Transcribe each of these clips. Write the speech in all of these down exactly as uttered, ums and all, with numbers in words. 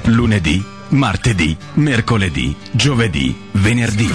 lunedì, martedì, mercoledì, giovedì, venerdì.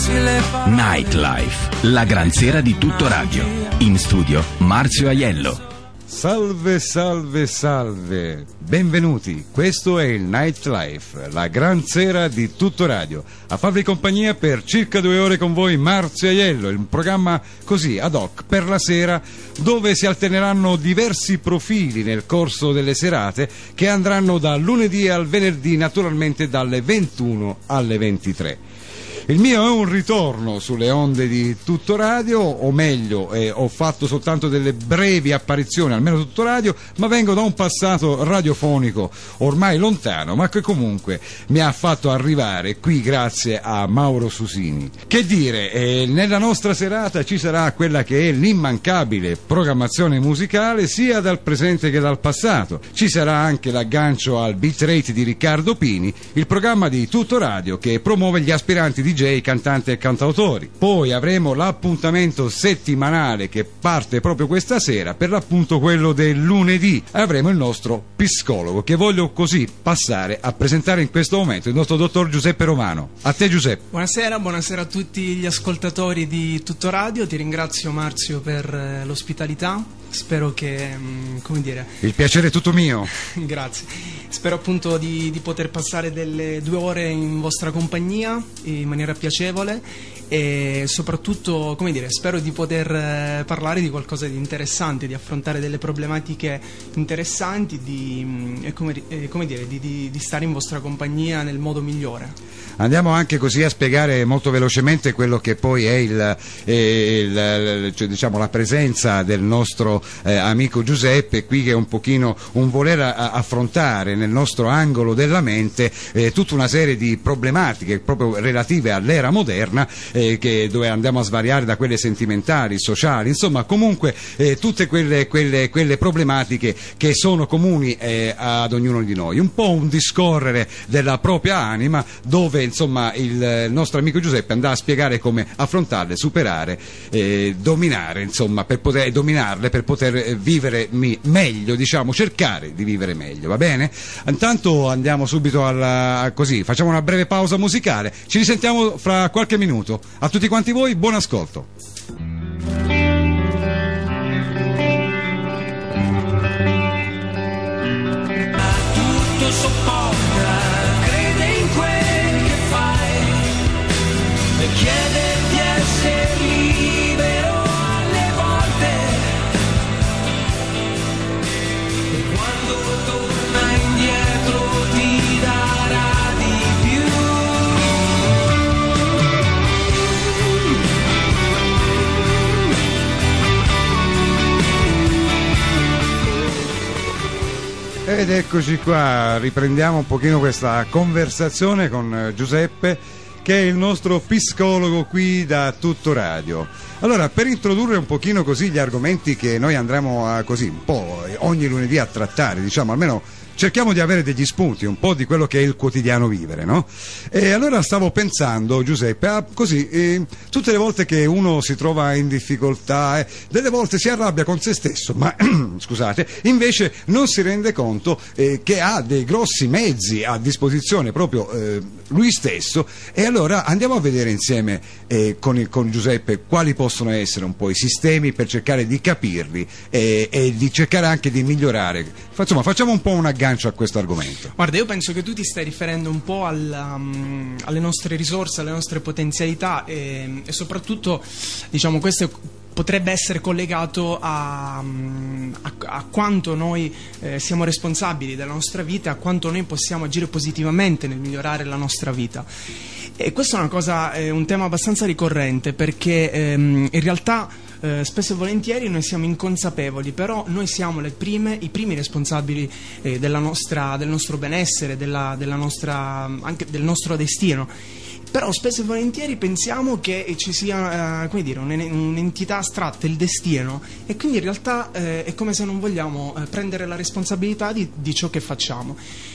Nightlife, la gran sera di Tutto Radio. In studio Marzio Aiello. Salve, salve, salve, benvenuti, questo è il Nightlife, la gran sera di Tutto Radio. A farvi compagnia per circa due ore con voi Marzio Aiello, un programma così ad hoc per la sera, dove si alterneranno diversi profili nel corso delle serate che andranno dal lunedì al venerdì, naturalmente dalle ventuno alle ventitré. Il mio è un ritorno sulle onde di Tutto Radio, o meglio, eh, ho fatto soltanto delle brevi apparizioni, almeno Tutto Radio, ma vengo da un passato radiofonico ormai lontano, ma che comunque mi ha fatto arrivare qui grazie a Mauro Susini. Che dire, eh, nella nostra serata ci sarà quella che è l'immancabile programmazione musicale sia dal presente che dal passato. Ci sarà anche l'aggancio al bitrate di Riccardo Pini, il programma di Tutto Radio che promuove gli aspiranti di D J, cantanti e cantautori. Poi avremo l'appuntamento settimanale che parte proprio questa sera, per l'appunto quello del lunedì. Avremo il nostro psicologo che voglio così passare a presentare in questo momento, il nostro dottor Giuseppe Romano. A te Giuseppe. Buonasera, buonasera a tutti gli ascoltatori di Tutto Radio. Ti ringrazio Marzio per eh, l'ospitalità. Spero che, mh, come dire... Il piacere è tutto mio. Grazie. Spero appunto di, di poter passare delle due ore in vostra compagnia in maniera piacevole e soprattutto, come dire, spero di poter eh, parlare di qualcosa di interessante, di affrontare delle problematiche interessanti, di, mh, e come, eh, come dire, di, di, di stare in vostra compagnia nel modo migliore. Andiamo anche così a spiegare molto velocemente quello che poi è il, eh, il cioè, diciamo, la presenza del nostro eh, amico Giuseppe qui, che è un pochino un voler a, affrontare nel nostro angolo della mente eh, tutta una serie di problematiche proprio relative all'era moderna, eh, che, dove andiamo a svariare da quelle sentimentali, sociali, insomma comunque eh, tutte quelle, quelle, quelle problematiche che sono comuni eh, ad ognuno di noi, un po' un discorrere della propria anima, dove insomma il nostro amico Giuseppe andrà a spiegare come affrontarle, superare, eh, dominare, insomma, per poter dominarle, per poter vivere mi, meglio, diciamo, cercare di vivere meglio, va bene? Intanto andiamo subito alla, così, facciamo una breve pausa musicale, ci risentiamo fra qualche minuto. A tutti quanti voi, buon ascolto. Tutto sopporta, crede in quel che fai e chiede di essere libero alle volte, e quando torna indietro ti darà di più. Ed eccoci qua, riprendiamo un pochino questa conversazione con Giuseppe, che è il nostro psicologo qui da Tutto Radio. Allora, per introdurre un pochino così gli argomenti che noi andremo a così un po' ogni lunedì a trattare, diciamo, almeno cerchiamo di avere degli spunti, un po' di quello che è il quotidiano vivere, no? E allora stavo pensando, Giuseppe, a così, eh, tutte le volte che uno si trova in difficoltà, eh, delle volte si arrabbia con se stesso, ma scusate, invece non si rende conto eh, che ha dei grossi mezzi a disposizione proprio eh, lui stesso, e allora andiamo a vedere insieme eh, con, il, con Giuseppe quali possono essere un po' i sistemi per cercare di capirli eh, e di cercare anche di migliorare. Insomma, facciamo un po' una aggancio a questo argomento. Guarda, io penso che tu ti stai riferendo un po' alla, um, alle nostre risorse, alle nostre potenzialità e, e soprattutto, diciamo, questo potrebbe essere collegato a, a, a quanto noi eh, siamo responsabili della nostra vita, a quanto noi possiamo agire positivamente nel migliorare la nostra vita. E questo è una cosa, è un tema abbastanza ricorrente, perché ehm, in realtà Eh, spesso e volentieri noi siamo inconsapevoli, però noi siamo le prime, i primi responsabili eh, della nostra, del nostro benessere, della, della nostra, anche del nostro destino. Però spesso e volentieri pensiamo che ci sia eh, come dire, un'entità astratta, il destino, e quindi in realtà eh, è come se non vogliamo eh, prendere la responsabilità di, di ciò che facciamo.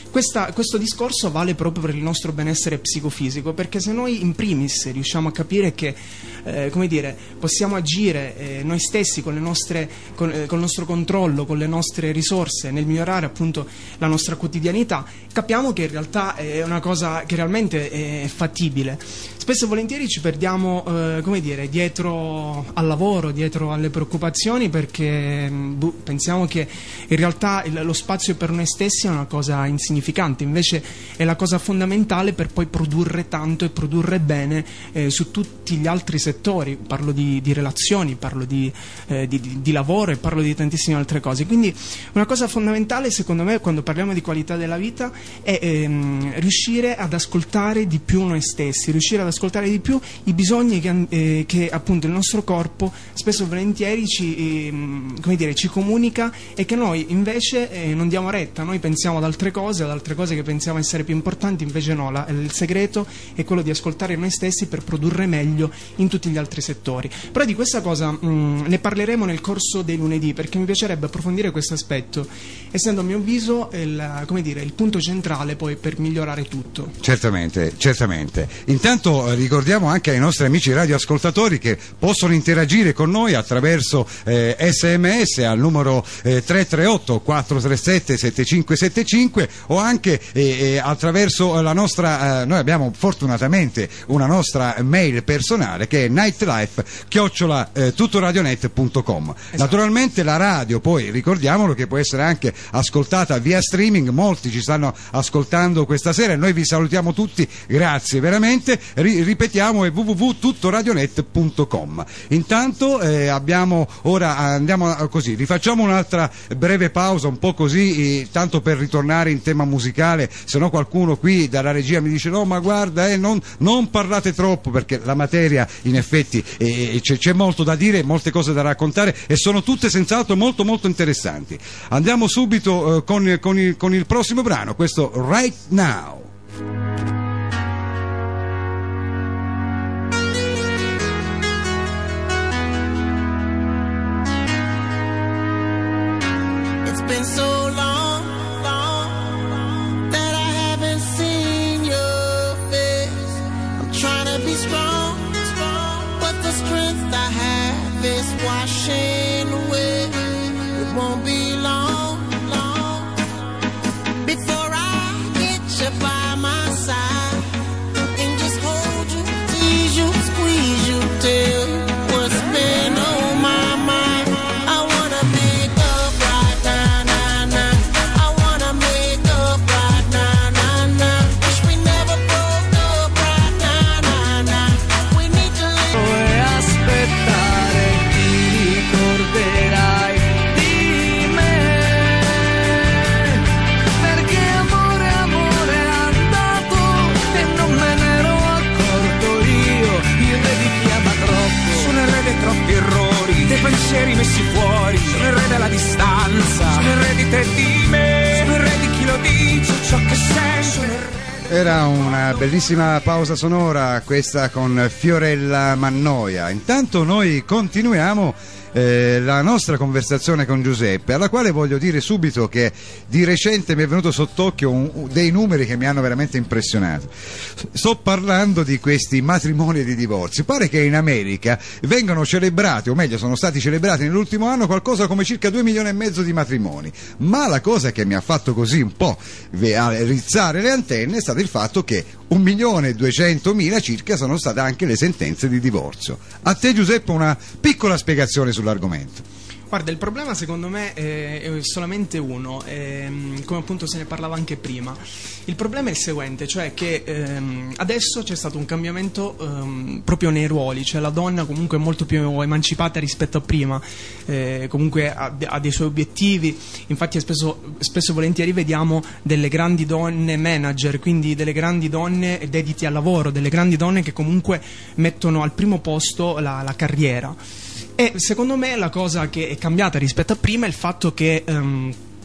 Questa, questo discorso vale proprio per il nostro benessere psicofisico, perché se noi in primis riusciamo a capire che eh, come dire, possiamo agire eh, noi stessi con le nostre, con, eh, con il nostro controllo, con le nostre risorse nel migliorare appunto la nostra quotidianità, capiamo che in realtà è una cosa che realmente è fattibile. Spesso e volentieri ci perdiamo eh, come dire, dietro al lavoro, dietro alle preoccupazioni, perché boh, pensiamo che in realtà il, lo spazio per noi stessi è una cosa insignificante, invece è la cosa fondamentale per poi produrre tanto e produrre bene eh, su tutti gli altri settori. Parlo di, di relazioni, parlo di, eh, di, di, di lavoro e parlo di tantissime altre cose. Quindi una cosa fondamentale secondo me quando parliamo di qualità della vita è ehm, riuscire ad ascoltare di più noi stessi, riuscire ad ascoltare di più i bisogni che, eh, che appunto il nostro corpo spesso e volentieri ci, eh, come dire, ci comunica, e che noi invece eh, non diamo retta. Noi pensiamo ad altre cose, ad altre cose che pensiamo essere più importanti, invece no, la, il segreto è quello di ascoltare noi stessi per produrre meglio in tutti gli altri settori. Però di questa cosa mh, ne parleremo nel corso dei lunedì, perché mi piacerebbe approfondire questo aspetto, essendo a mio avviso il, come dire, il punto centrale poi per migliorare tutto. Certamente, certamente. Intanto eh, ricordiamo anche ai nostri amici radioascoltatori che possono interagire con noi attraverso eh, sms al numero eh, tre tre otto quattro tre sette sette cinque sette cinque, o anche eh, eh, attraverso la nostra, eh, noi abbiamo fortunatamente una nostra mail personale che è nightlife chiocciola tuttoradionet punto com. Esatto. Naturalmente la radio, poi ricordiamolo, che può essere anche ascoltata via streaming, molti ci stanno ascoltando questa sera e noi vi salutiamo tutti, grazie veramente. Ri- ripetiamo è w w w punto tuttoradionet punto com. Intanto eh, abbiamo ora andiamo a, così, rifacciamo un'altra breve pausa, un po' così, eh, tanto per ritornare in tema musicale, se no qualcuno qui dalla regia mi dice no ma guarda eh, non, non parlate troppo, perché la materia in effetti eh, c'è, c'è molto da dire, molte cose da raccontare e sono tutte senz'altro molto molto interessanti. Andiamo subito eh, con, con, il, con il prossimo brano, questo Right Now. It's been so long, long that I haven't seen your face. I'm trying to be strong, strong, but the strength I have is washing away. It won't be long, long before I get you by my side and just hold you, tease you, squeeze you, tell you what's been on my mind. I wanna make up right now, now, now. I wanna make up right now, now, now. Wish we never broke up right now, now, now. We need to live. Puoi aspettare, ti ricorderai di me, perché amore, amore è andato e non me ne ero accorto io. Il re di chi ama troppo, sono il re dei troppi errori, dei pensieri messi fuori, sono il re della distanza, sono il re di te e di me, sono il re di chi lo dice ciò che sente. Era una bellissima pausa sonora questa con Fiorella Mannoia. Intanto noi continuiamo eh, la nostra conversazione con Giuseppe, alla quale voglio dire subito che di recente mi è venuto sott'occhio un, un, dei numeri che mi hanno veramente impressionato. Sto parlando di questi matrimoni e di divorzi. Pare che in America vengano celebrati, o meglio sono stati celebrati nell'ultimo anno qualcosa come circa due milioni e mezzo di matrimoni, ma la cosa che mi ha fatto così un po' rizzare le antenne è stato il fatto che un milione e duecentomila circa sono state anche le sentenze di divorzio. A te Giuseppe una piccola spiegazione sull'argomento. Guarda, il problema secondo me è, è solamente uno, ehm, come appunto se ne parlava anche prima. Il problema è il seguente, cioè che ehm, adesso c'è stato un cambiamento ehm, proprio nei ruoli, cioè la donna comunque è molto più emancipata rispetto a prima, eh, comunque ha, ha dei suoi obiettivi, infatti spesso, spesso e volentieri vediamo delle grandi donne manager, quindi delle grandi donne dediti al lavoro, delle grandi donne che comunque mettono al primo posto la, la carriera. E secondo me la cosa che è cambiata rispetto a prima è il fatto che um,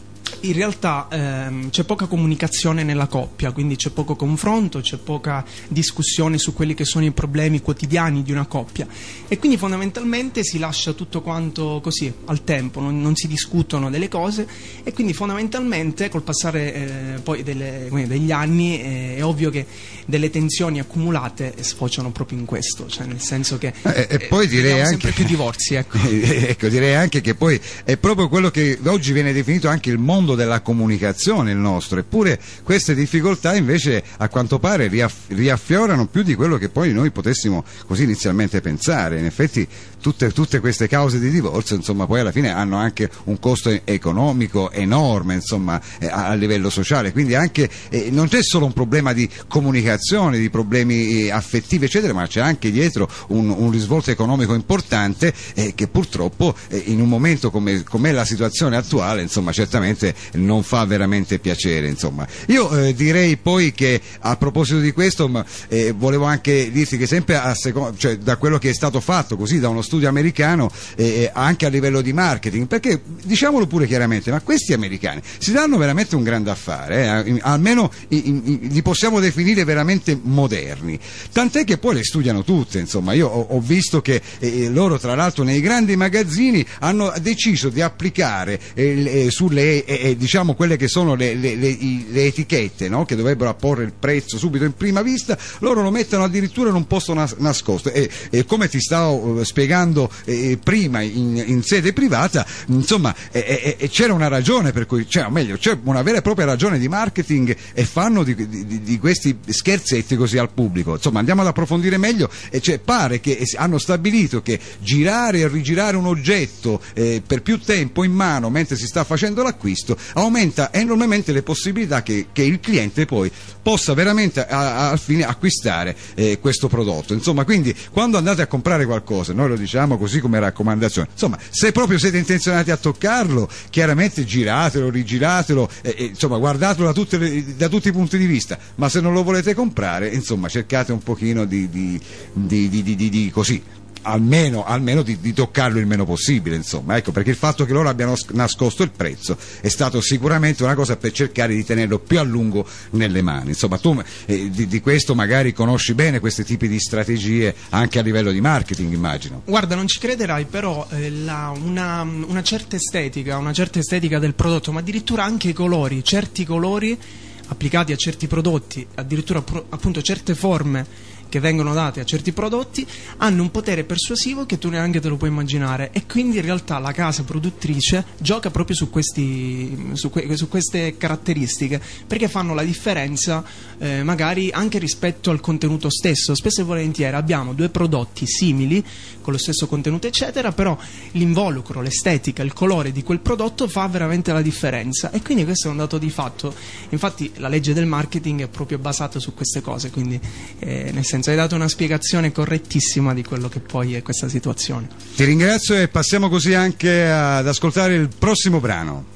in realtà ehm, c'è poca comunicazione nella coppia, quindi c'è poco confronto, c'è poca discussione su quelli che sono i problemi quotidiani di una coppia, e quindi fondamentalmente si lascia tutto quanto così al tempo, non, non si discutono delle cose, e quindi fondamentalmente col passare eh, poi delle, quindi degli anni eh, è ovvio che delle tensioni accumulate sfociano proprio in questo, cioè nel senso che eh, e poi direi anche sempre più divorzi, ecco. ecco direi anche che poi è proprio quello che oggi viene definito anche il mondo della comunicazione il nostro, eppure queste difficoltà invece a quanto pare riaff- riaffiorano più di quello che poi noi potessimo così inizialmente pensare. In effetti tutte, tutte queste cause di divorzio insomma poi alla fine hanno anche un costo economico enorme insomma eh, a livello sociale, quindi anche eh, non c'è solo un problema di comunicazione, di problemi eh, affettivi eccetera, ma c'è anche dietro un, un risvolto economico importante eh, che purtroppo eh, in un momento come com'è la situazione attuale insomma certamente non fa veramente piacere insomma. Io eh, direi poi che a proposito di questo ma, eh, volevo anche dirti che sempre a seco- cioè, da quello che è stato fatto così da uno studio americano eh, anche a livello di marketing, perché diciamolo pure chiaramente, ma questi americani si danno veramente un grande affare, eh, almeno in, in, li possiamo definire veramente moderni, tant'è che poi le studiano tutte insomma. Io ho, ho visto che eh, loro tra l'altro nei grandi magazzini hanno deciso di applicare eh, sulle eh, diciamo quelle che sono le, le, le, le etichette, no? Che dovrebbero apporre il prezzo subito in prima vista, loro lo mettono addirittura in un posto nas- nascosto e, e come ti stavo eh, spiegando eh, prima in, in sede privata insomma eh, eh, c'era una ragione per cui, cioè o meglio c'è una vera e propria ragione di marketing e fanno di, di, di questi scherzetti così al pubblico. Insomma andiamo ad approfondire meglio e cioè, pare che hanno stabilito che girare e rigirare un oggetto eh, per più tempo in mano mentre si sta facendo l'acquisto aumenta enormemente le possibilità che, che il cliente poi possa veramente al fine acquistare eh, questo prodotto. Insomma, quindi quando andate a comprare qualcosa, noi lo diciamo così come raccomandazione, insomma, se proprio siete intenzionati a toccarlo, chiaramente giratelo, rigiratelo, eh, eh, insomma, guardatelo da, tutte le, da tutti i punti di vista, ma se non lo volete comprare, insomma, cercate un pochino di, di, di, di, di, di, di così. almeno, almeno di, di toccarlo il meno possibile insomma, ecco, perché il fatto che loro abbiano nascosto il prezzo è stato sicuramente una cosa per cercare di tenerlo più a lungo nelle mani. Insomma tu eh, di, di questo magari conosci bene questi tipi di strategie anche a livello di marketing, immagino. Guarda, non ci crederai, però eh, la, una, una certa estetica una certa estetica del prodotto, ma addirittura anche i colori, certi colori applicati a certi prodotti, addirittura pro, appunto certe forme che vengono date a certi prodotti hanno un potere persuasivo che tu neanche te lo puoi immaginare, e quindi in realtà la casa produttrice gioca proprio su, questi, su, que, su queste caratteristiche, perché fanno la differenza eh, magari anche rispetto al contenuto stesso. Spesso e volentieri abbiamo due prodotti simili con lo stesso contenuto eccetera, però l'involucro, l'estetica, il colore di quel prodotto fa veramente la differenza, e quindi questo è un dato di fatto. Infatti la legge del marketing è proprio basata su queste cose, quindi eh, nel senso hai dato una spiegazione correttissima di quello che poi è questa situazione. Ti ringrazio e passiamo così anche ad ascoltare il prossimo brano.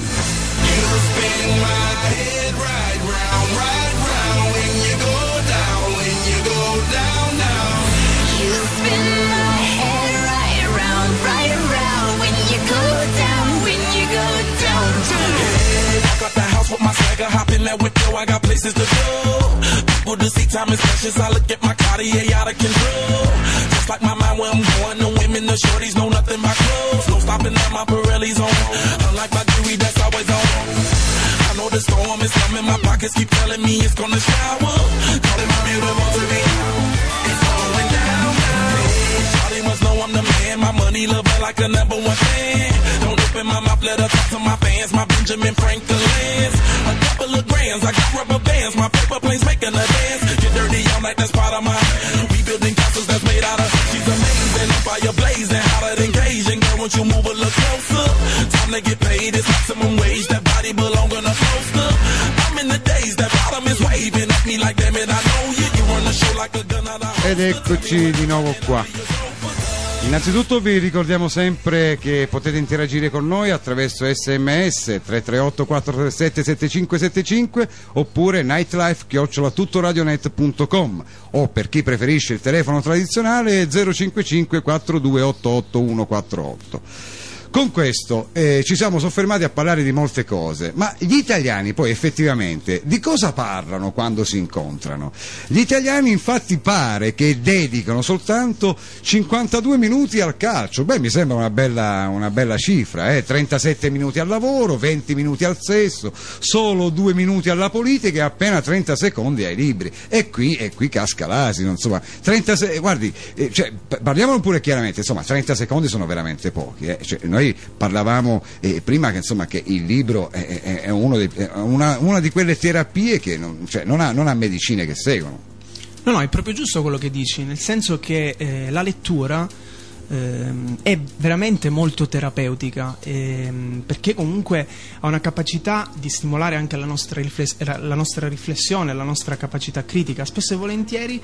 I got places to go. People to see, time is precious. I look at my Cartier out of control. Just like my mind where I'm going. The women, the shorties know nothing about clothes. No stopping at my Pirelli's on. Unlike my jewelry that's always on. I know the storm is coming. My pockets keep telling me it's gonna shower. Calling my beautiful to me. It's going down now. Shawty must know I'm the man. My money love her like a number one fan. Don't open my mouth, let her talk to my fans. My Benjamin Franklin's. A couple of grands, I got rubber bands. My paper planes making a dance. Get dirty, I'm like that's part of my. We building castles that's made out of. She's amazing, I'm fire blazing, hotter than Cajun. Girl, won't you move a little closer? Time to get paid, it's maximum wage. That body belong on a poster. I'm in the days, that bottom is waving at me like damn it, I know you. You run the show like a gun out of. Ed eccoci di nuovo qua. Innanzitutto vi ricordiamo sempre che potete interagire con noi attraverso sms tre tre otto quattro tre sette sette cinque sette cinque oppure nightlife chiocciola tuttoradionet punto com, o per chi preferisce il telefono tradizionale zero cinque cinque quattro due otto otto uno quattro otto. con questo eh, ci siamo soffermati a parlare di molte cose, ma gli italiani poi effettivamente di cosa parlano quando si incontrano? Gli italiani infatti pare che dedicano soltanto cinquantadue minuti al calcio. Beh, mi sembra una bella, una bella cifra, eh? trentasette minuti al lavoro, venti minuti al sesso, solo due minuti alla politica e appena trenta secondi ai libri. E qui, e qui casca l'asino, insomma, trenta se- guardi, eh, cioè, parliamolo pure chiaramente, insomma, trenta secondi sono veramente pochi. Eh? Cioè, noi parlavamo eh, prima che, insomma, che il libro è, è, è, uno dei, è una, una di quelle terapie che non, cioè, non, ha, non ha medicine che seguono. No, no, è proprio giusto quello che dici, nel senso che eh, la lettura ehm, è veramente molto terapeutica, ehm, perché comunque ha una capacità di stimolare anche la nostra, rifless- la nostra riflessione, la nostra capacità critica. Spesso e volentieri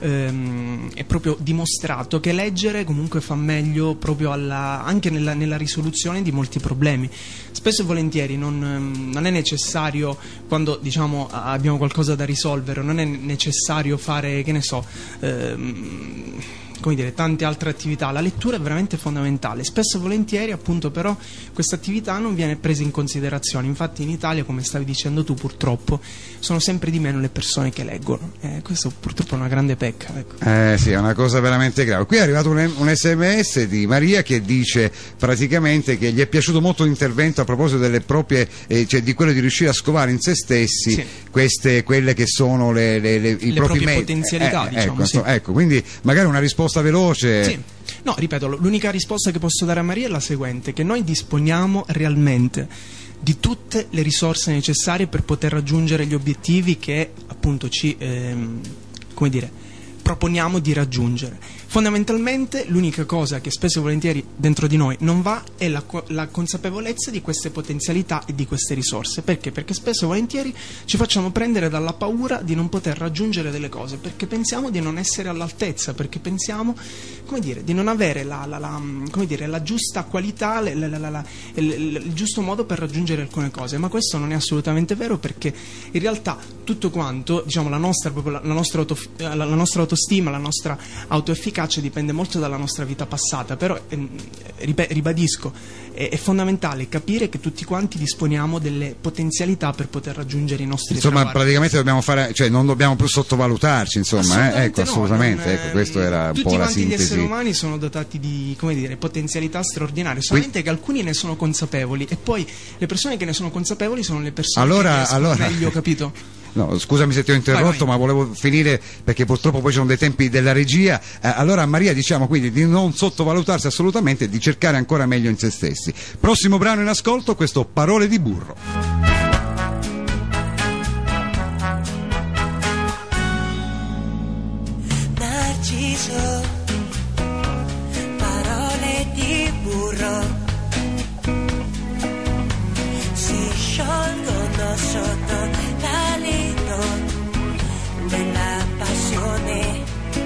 ehm, è proprio dimostrato che leggere comunque fa meglio proprio alla, anche nella, nella risoluzione di molti problemi. Spesso e volentieri non, non è necessario, quando diciamo abbiamo qualcosa da risolvere, non è necessario fare, che ne so, ehm, come dire, tante altre attività. La lettura è veramente fondamentale. Spesso e volentieri, appunto, però questa attività non viene presa in considerazione. Infatti in Italia, come stavi dicendo tu, purtroppo sono sempre di meno le persone che leggono. Eh, questo purtroppo è una grande pecca, ecco. Eh sì, è una cosa veramente grave. Qui è arrivato un, un sms di Maria che dice praticamente che gli è piaciuto molto l'intervento a proposito delle proprie, eh, cioè di quello di riuscire a scovare in se stessi, sì, queste, quelle che sono le, le, le, i le propri proprie me- potenzialità, eh, diciamo, ecco, sì. so, ecco, quindi magari una risposta veloce. Sì. No, ripeto, l'unica risposta che posso dare a Maria è la seguente: che noi disponiamo realmente di tutte le risorse necessarie per poter raggiungere gli obiettivi che appunto ci ehm, come dire proponiamo di raggiungere. Fondamentalmente l'unica cosa che spesso e volentieri dentro di noi non va è la, la consapevolezza di queste potenzialità e di queste risorse. Perché? Perché spesso e volentieri ci facciamo prendere dalla paura di non poter raggiungere delle cose, perché pensiamo di non essere all'altezza, perché pensiamo, come dire, di non avere la, la, la, come dire, la giusta qualità, la, la, la, la, il, il, il giusto modo per raggiungere alcune cose. Ma questo non è assolutamente vero, perché in realtà tutto quanto, diciamo, la nostra, proprio la, la, nostra, auto, la, la nostra autostima, la nostra autoefficacia dipende molto dalla nostra vita passata. Però eh, ribadisco, è, è fondamentale capire che tutti quanti disponiamo delle potenzialità per poter raggiungere i nostri insomma traguardi. Praticamente dobbiamo fare, cioè non dobbiamo più sottovalutarci, insomma, assolutamente eh? ecco, no, assolutamente non, ecco, questo era un po' la sintesi. Tutti quanti gli esseri umani sono dotati di, come dire, potenzialità straordinarie, solamente Qui... che alcuni ne sono consapevoli, e poi le persone che ne sono consapevoli sono le persone allora, che allora... meglio, capito? No, scusami se ti ho interrotto, vai, vai. Ma volevo finire perché purtroppo poi ci sono dei tempi della regia. Eh, allora Maria, diciamo quindi di non sottovalutarsi assolutamente e di cercare ancora meglio in se stessi. Prossimo brano in ascolto, questo Parole di burro. Narciso, parole di burro si sciolgono sotto della passione.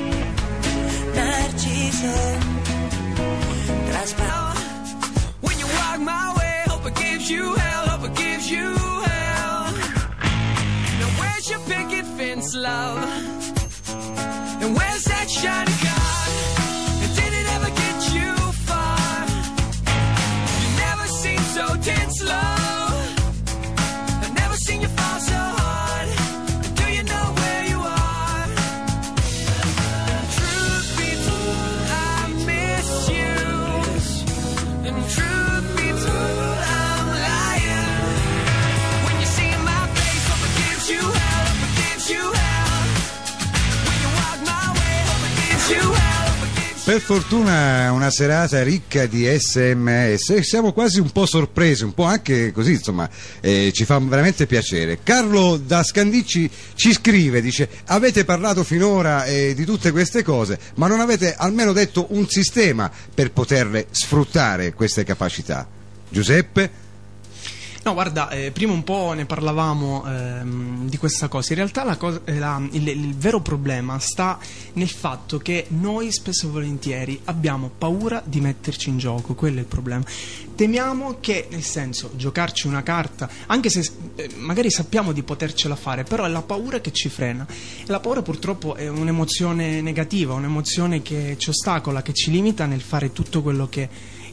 Narciso, trasparente. When you walk my way, hope it gives you hell, hope it gives you hell. Now where's your picket fence, love? And where's that shiny car? And did it ever get you far? You never seem so tense, love. I've never seen you fall so hard. Per fortuna una serata ricca di sms e siamo quasi un po' sorpresi, un po' anche così, insomma, eh, ci fa veramente piacere. Carlo da Scandicci ci scrive, dice: avete parlato finora eh, di tutte queste cose, ma non avete almeno detto un sistema per poterle sfruttare queste capacità. Giuseppe? No, guarda, eh, prima un po' ne parlavamo ehm, di questa cosa. In realtà la cosa, eh, la, il, il vero problema sta nel fatto che noi spesso e volentieri abbiamo paura di metterci in gioco. Quello è il problema. Temiamo che, nel senso, giocarci una carta, anche se eh, magari sappiamo di potercela fare, però è la paura che ci frena. E la paura purtroppo è un'emozione negativa, un'emozione che ci ostacola, che ci limita nel fare tutto quello che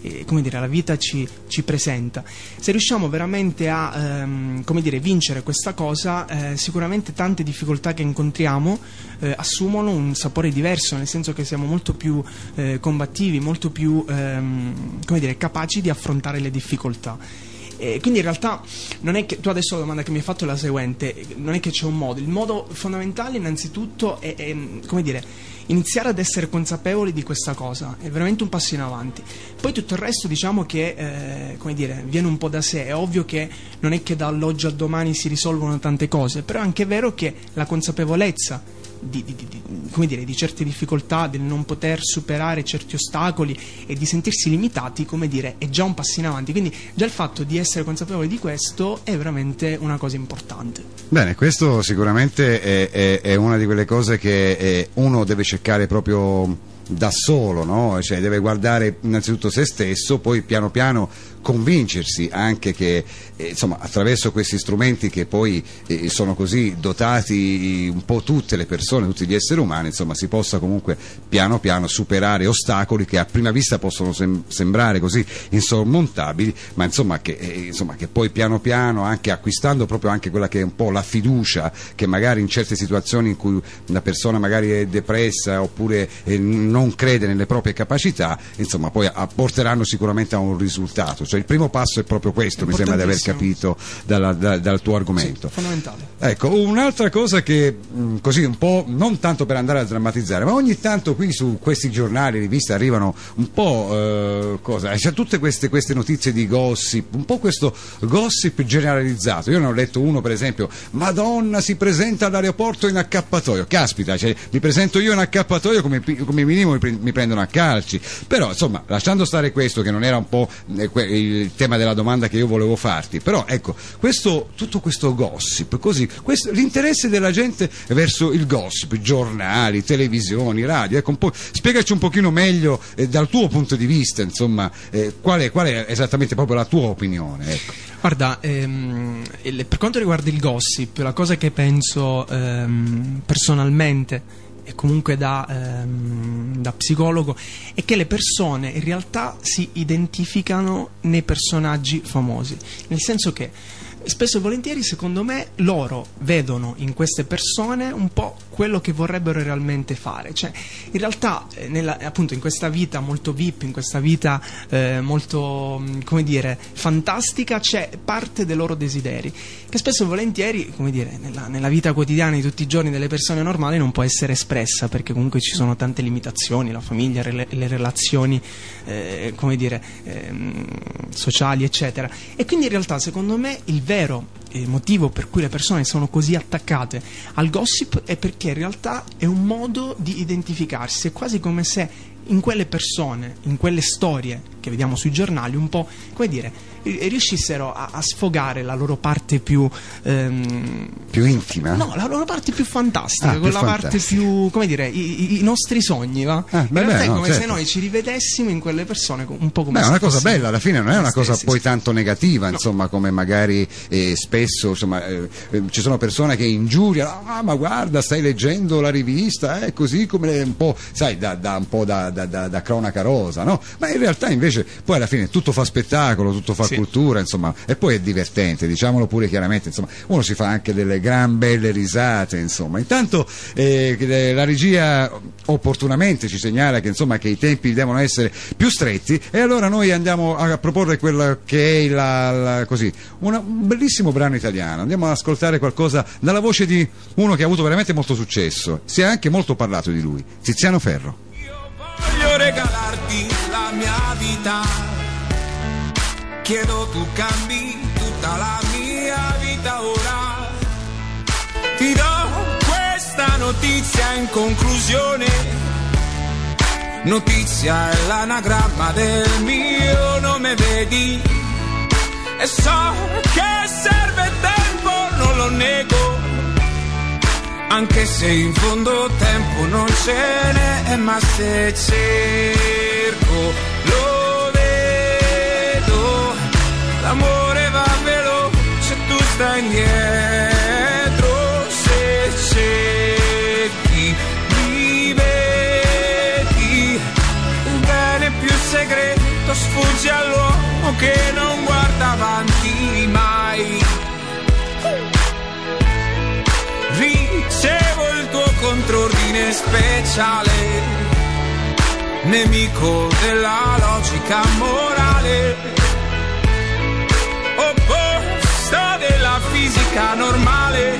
eh, come dire, la vita ci, ci presenta. Se riusciamo veramente a ehm, come dire, vincere questa cosa, eh, sicuramente tante difficoltà che incontriamo eh, assumono un sapore diverso, nel senso che siamo molto più eh, combattivi, molto più ehm, come dire, capaci di affrontare le difficoltà. E quindi in realtà non è che tu adesso la domanda che mi hai fatto è la seguente: non è che c'è un modo, il modo fondamentale innanzitutto è, è come dire, iniziare ad essere consapevoli di questa cosa, è veramente un passo in avanti. Poi tutto il resto diciamo che eh, come dire, viene un po' da sé. È ovvio che non è che dall'oggi al domani si risolvono tante cose, però è anche vero che la consapevolezza Di, di, di, come dire, di certe difficoltà, del non poter superare certi ostacoli e di sentirsi limitati, come dire, è già un passo in avanti. Quindi già il fatto di essere consapevoli di questo è veramente una cosa importante. Bene, questo sicuramente è, è, è una di quelle cose che è, uno deve cercare proprio da solo, no? Cioè deve guardare innanzitutto se stesso, poi piano piano convincersi anche che eh, insomma, attraverso questi strumenti che poi eh, sono così dotati un po' tutte le persone, tutti gli esseri umani, insomma, si possa comunque piano piano superare ostacoli che a prima vista possono sem- sembrare così insormontabili, ma insomma che, eh, insomma che poi piano piano, anche acquistando proprio anche quella che è un po' la fiducia, che magari in certe situazioni in cui una persona magari è depressa oppure eh, non crede nelle proprie capacità, insomma poi apporteranno sicuramente a un risultato. Cioè il primo passo è proprio questo, mi sembra di aver capito dalla, da, dal tuo argomento. Sì, fondamentale. Ecco, un'altra cosa che mh, così un po', non tanto per andare a drammatizzare, ma ogni tanto qui su questi giornali, riviste arrivano un po' eh, cosa, c'è tutte queste, queste notizie di gossip, un po' questo gossip generalizzato. Io ne ho letto uno, per esempio: Madonna si presenta all'aeroporto in accappatoio. Caspita, cioè, mi presento io in accappatoio, come, come minimo mi, mi prendono a calci. Però insomma, lasciando stare questo, che non era un po' eh, il tema della domanda che io volevo farti, però ecco, questo, tutto questo gossip, così, questo, l'interesse della gente verso il gossip, giornali, televisioni, radio, ecco, un po', spiegaci un pochino meglio eh, dal tuo punto di vista, insomma, eh, qual è, qual è esattamente proprio la tua opinione, ecco. Guarda, ehm, per quanto riguarda il gossip, la cosa che penso ehm, personalmente e comunque da, ehm, da psicologo è che le persone in realtà si identificano nei personaggi famosi, nel senso che spesso e volentieri, secondo me, loro vedono in queste persone un po' quello che vorrebbero realmente fare. Cioè, in realtà, eh, nella, appunto, in questa vita molto V I P, in questa vita eh, molto, come dire, fantastica, c'è parte dei loro desideri, che spesso e volentieri, come dire, nella, nella vita quotidiana di tutti i giorni delle persone normali non può essere espressa, perché comunque ci sono tante limitazioni, la famiglia, le, le relazioni, eh, come dire, eh, sociali, eccetera. E quindi in realtà, secondo me, il vero eh, motivo per cui le persone sono così attaccate al gossip è perché in realtà è un modo di identificarsi. È quasi come se in quelle persone, in quelle storie che vediamo sui giornali, un po', come dire, riuscissero a, a sfogare la loro parte più ehm, più intima? No, la loro parte più fantastica, ah, quella più parte fantastica. più, come dire, i, i nostri sogni, va? Ah, beh, in realtà beh, è no, come certo. se noi ci rivedessimo in quelle persone un po' come beh, è se una cosa fossimo bella, alla fine non è una cosa stessi, poi sì. tanto negativa, No. insomma, come magari eh, spesso insomma, eh, eh, ci sono persone che ingiuriano: ah, ma guarda, stai leggendo la rivista, è eh, così come un po', sai, da, da un po' da, da, da, da cronaca rosa, no? Ma in realtà invece poi alla fine tutto fa spettacolo, tutto fa Sì. cultura, insomma, e poi è divertente, diciamolo pure chiaramente, insomma, uno si fa anche delle gran belle risate, insomma. Intanto eh, la regia opportunamente ci segnala che insomma che i tempi devono essere più stretti, e allora noi andiamo a proporre quella che è la, la, così, una, un bellissimo brano italiano. Andiamo ad ascoltare qualcosa dalla voce di uno che ha avuto veramente molto successo, si è anche molto parlato di lui, Tiziano Ferro. Voglio regalarti la mia vita, chiedo tu cambi tutta la mia vita ora. Ti do questa notizia in conclusione, notizia è l'anagramma del mio nome, vedi, e so che serve tempo, non lo nego, anche se in fondo tempo non ce n'è, ma se cerco lo vedo, l'amore va veloce, tu stai indietro, se cerchi mi vedi, il bene più segreto sfugge che non guarda avanti mai. Ricevo il tuo contrordine speciale, nemico della logica morale, opposto della fisica normale,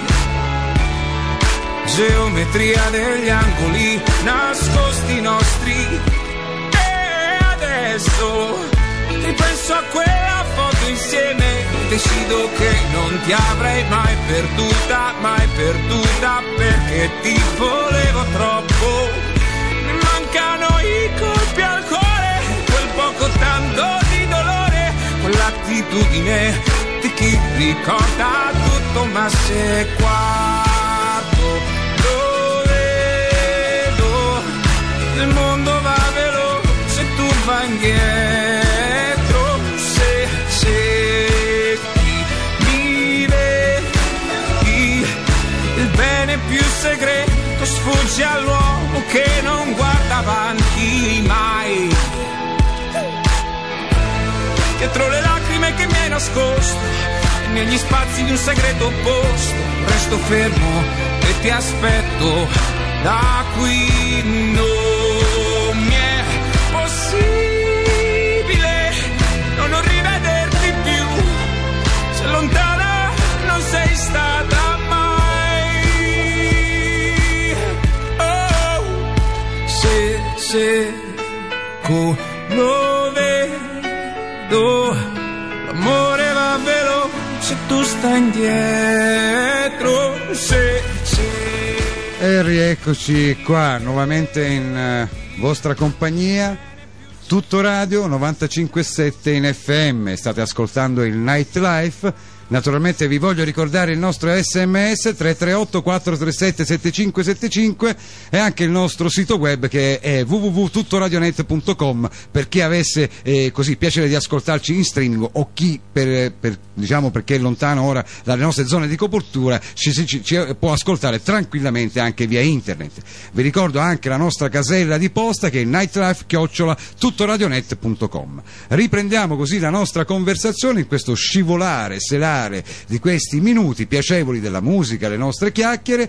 geometria degli angoli nascosti nostri. E adesso ripenso a quella foto insieme, decido che non ti avrei mai perduta, mai perduta, perché ti volevo troppo. Mi mancano i colpi al cuore, quel poco tanto di dolore, quell'attitudine di chi ricorda tutto ma se guardo lo vedo, il mondo va veloce, tu vai indietro, se cerchi mi vedi, il bene più segreto sfugge all'uomo che non guarda avanti mai. Dietro le lacrime che mi hai nascosto, negli spazi di un segreto posto, resto fermo e ti aspetto. Da qui non mi è possibile non rivederti più, se lontana non sei stata mai. Oh, se cerco lo vedo, l'amore va veloce, tu stai indietro, se, se. E rieccoci qua nuovamente in uh, vostra compagnia. Tutto Radio novantacinque virgola sette in F M, state ascoltando il Nightlife. Naturalmente vi voglio ricordare il nostro sms tre tre otto quattro tre sette sette cinque sette cinque e anche il nostro sito web che è w w w punto tuttoradionet punto com, per chi avesse eh, così piacere di ascoltarci in streaming o chi per, per, diciamo perché è lontano ora dalle nostre zone di copertura ci, ci, ci può ascoltare tranquillamente anche via internet. Vi ricordo anche la nostra casella di posta che è nightlife chiocciola tuttoradionet punto com. Riprendiamo così la nostra conversazione in questo scivolare selare di questi minuti piacevoli della musica, le nostre chiacchiere,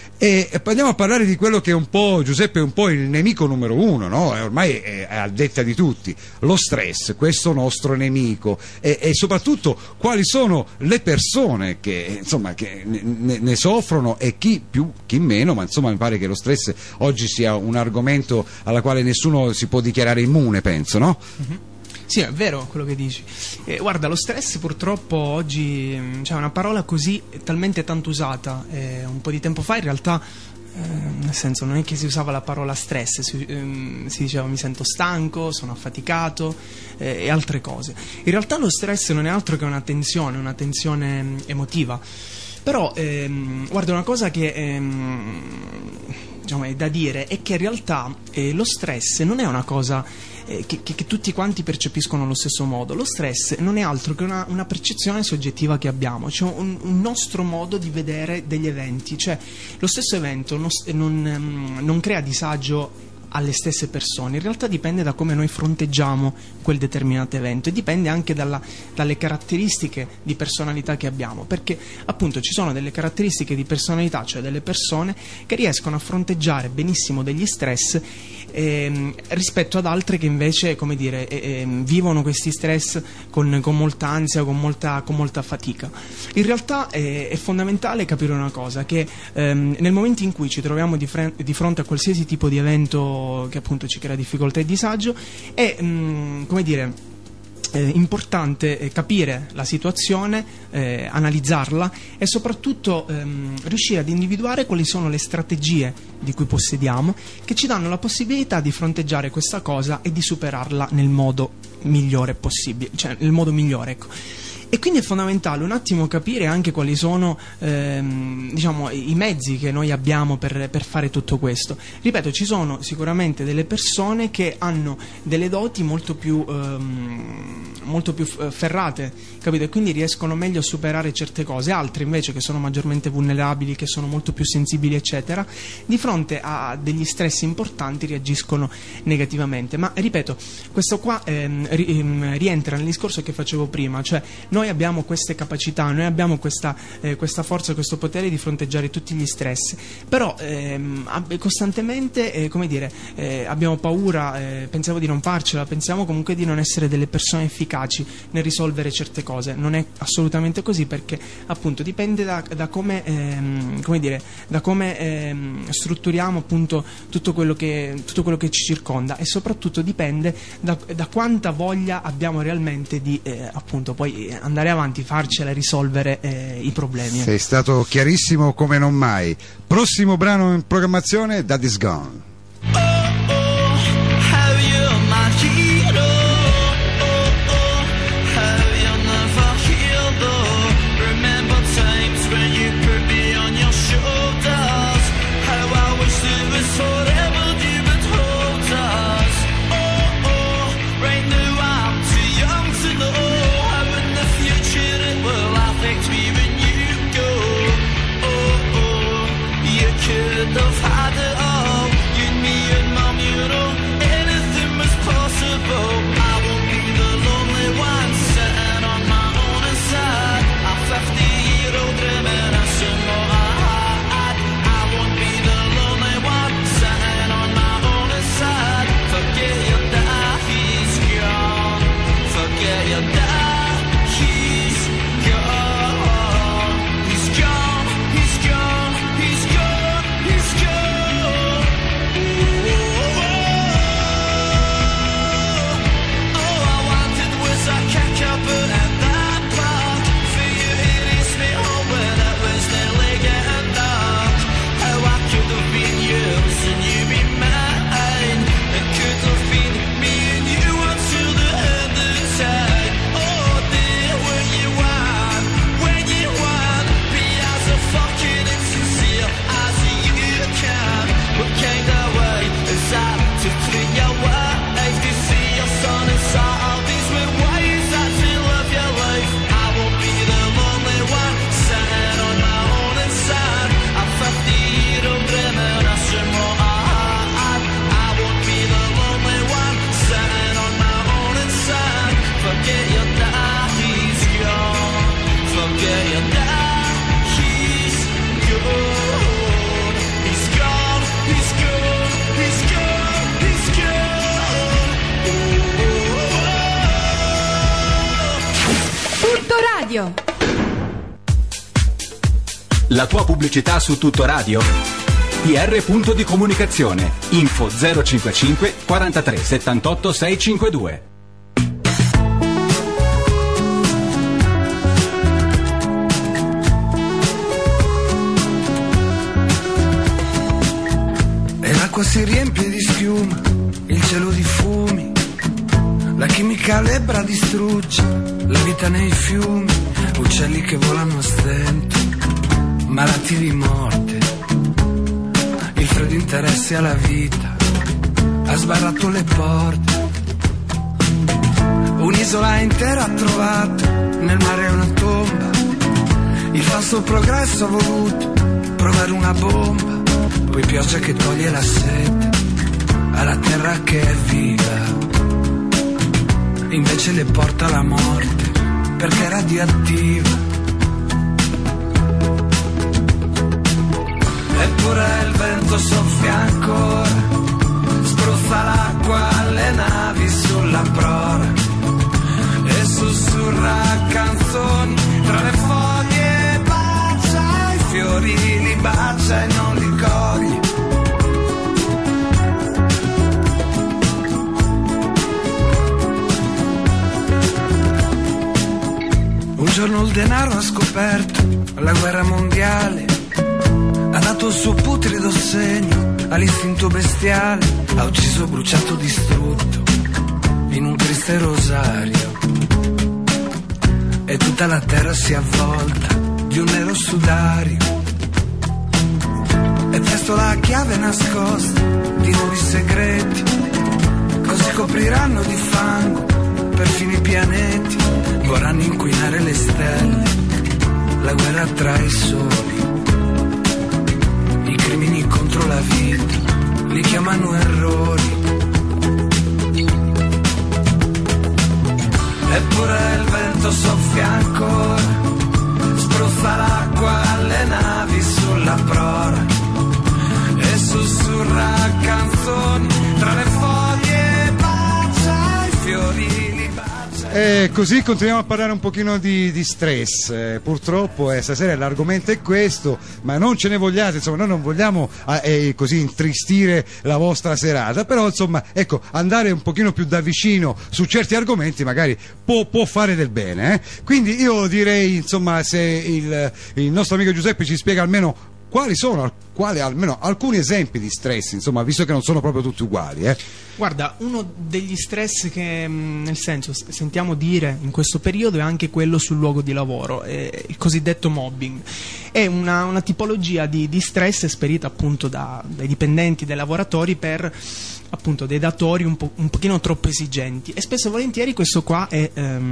e andiamo a parlare di quello che è un po', Giuseppe, è un po' il nemico numero uno, no? Ormai è a detta di tutti, lo stress, questo nostro nemico, e, e soprattutto quali sono le persone che insomma che ne, ne soffrono e chi più chi meno, ma insomma mi pare che lo stress oggi sia un argomento alla quale nessuno si può dichiarare immune, penso, no? Mm-hmm. Sì, è vero quello che dici. Eh, guarda, lo stress purtroppo oggi c'è cioè una parola così talmente tanto usata. Eh, un po' di tempo fa in realtà, eh, nel senso, non è che si usava la parola stress, si, ehm, si diceva mi sento stanco, sono affaticato eh, e altre cose. In realtà lo stress non è altro che una tensione, una tensione emotiva. Però, ehm, guarda, una cosa che ehm, diciamo, è da dire è che in realtà eh, lo stress non è una cosa eh, che, che, che tutti quanti percepiscono allo stesso modo. Lo stress non è altro che una, una percezione soggettiva che abbiamo, cioè un, un nostro modo di vedere degli eventi. Cioè lo stesso evento non, non, non crea disagio alle stesse persone, in realtà dipende da come noi fronteggiamo quel determinato evento e dipende anche dalla, dalle caratteristiche di personalità che abbiamo, perché appunto ci sono delle caratteristiche di personalità, cioè delle persone che riescono a fronteggiare benissimo degli stress ehm, rispetto ad altre che invece, come dire, ehm, vivono questi stress con, con molta ansia, con molta, con molta fatica. In realtà è, è fondamentale capire una cosa, che ehm, nel momento in cui ci troviamo di, fre- di fronte a qualsiasi tipo di evento che appunto ci crea difficoltà e disagio, è mh, come dire è importante eh, capire la situazione, eh, analizzarla e soprattutto ehm, riuscire ad individuare quali sono le strategie di cui possediamo che ci danno la possibilità di fronteggiare questa cosa e di superarla nel modo migliore possibile, cioè nel modo migliore, ecco. E quindi è fondamentale un attimo capire anche quali sono ehm, diciamo i mezzi che noi abbiamo per, per fare tutto questo. Ripeto, ci sono sicuramente delle persone che hanno delle doti molto più ehm, molto più ferrate, capito? E quindi riescono meglio a superare certe cose. Altre invece, che sono maggiormente vulnerabili, che sono molto più sensibili eccetera, di fronte a degli stress importanti reagiscono negativamente. Ma ripeto, questo qua ehm, ri, ehm, rientra nel discorso che facevo prima, cioè noi abbiamo queste capacità, noi abbiamo questa, eh, questa forza, questo potere di fronteggiare tutti gli stress, però ehm, costantemente eh, come dire eh, abbiamo paura, eh, pensiamo di non farcela, pensiamo comunque di non essere delle persone efficaci nel risolvere certe cose. Non è assolutamente così, perché appunto dipende da, da come ehm, come dire da come ehm, strutturiamo appunto tutto quello che tutto quello che ci circonda, e soprattutto dipende da, da quanta voglia abbiamo realmente di eh, appunto poi andare avanti, farcela e risolvere eh, i problemi. Sei stato chiarissimo come non mai. Prossimo brano in programmazione, Daddy's Gone. La tua pubblicità su Tutto Radio? T R Punto di comunicazione. Info zero cinquantacinque quarantatré settantotto seicentocinquantadue. E l'acqua si riempie di schiuma, il cielo di fumi, la chimica lebbra distrugge la vita nei fiumi, uccelli che volano a stento, malati di morte, il freddo interesse alla vita, ha sbarrato le porte, un'isola intera trovata, nel mare è una tomba, il falso progresso ha voluto provare una bomba, poi pioggia che toglie la sete alla terra che è viva, invece le porta la morte perché è radioattiva. Eppure il vento soffia ancora, spruzza l'acqua alle navi sulla prora e sussurra canzoni tra le foglie, bacia i fiori, li bacia e non li coglie. Un giorno il denaro ha scoperto la guerra mondiale, ha dato il suo putrido segno all'istinto bestiale, ha ucciso, bruciato, distrutto in un triste rosario. E e tutta la terra si avvolta di un nero sudario. E presto la chiave nascosta di nuovi segreti, così copriranno di fango perfino i pianeti, vorranno inquinare le stelle, la guerra tra i soli, i crimini contro la vita, li chiamano errori. Eppure il vento soffia ancora, spruzza l'acqua alle navi sulla prora e sussurra canzoni tra le foglie, bacia i fiori. E così continuiamo a parlare un pochino di, di stress. Eh, purtroppo eh, stasera l'argomento è questo, ma non ce ne vogliate, insomma, noi non vogliamo eh, eh, così intristire la vostra serata, però insomma, ecco, andare un pochino più da vicino su certi argomenti magari può, può fare del bene. Eh? Quindi io direi, insomma, se il, il nostro amico Giuseppe ci spiega almeno quali sono quali, almeno alcuni esempi di stress, insomma, visto che non sono proprio tutti uguali. Eh? Guarda, uno degli stress che, nel senso, sentiamo dire in questo periodo è anche quello sul luogo di lavoro, eh, il cosiddetto mobbing. È una, una tipologia di, di stress esperita appunto da, dai dipendenti, dai lavoratori per appunto dei datori un, po', un pochino troppo esigenti, e spesso e volentieri questo qua è,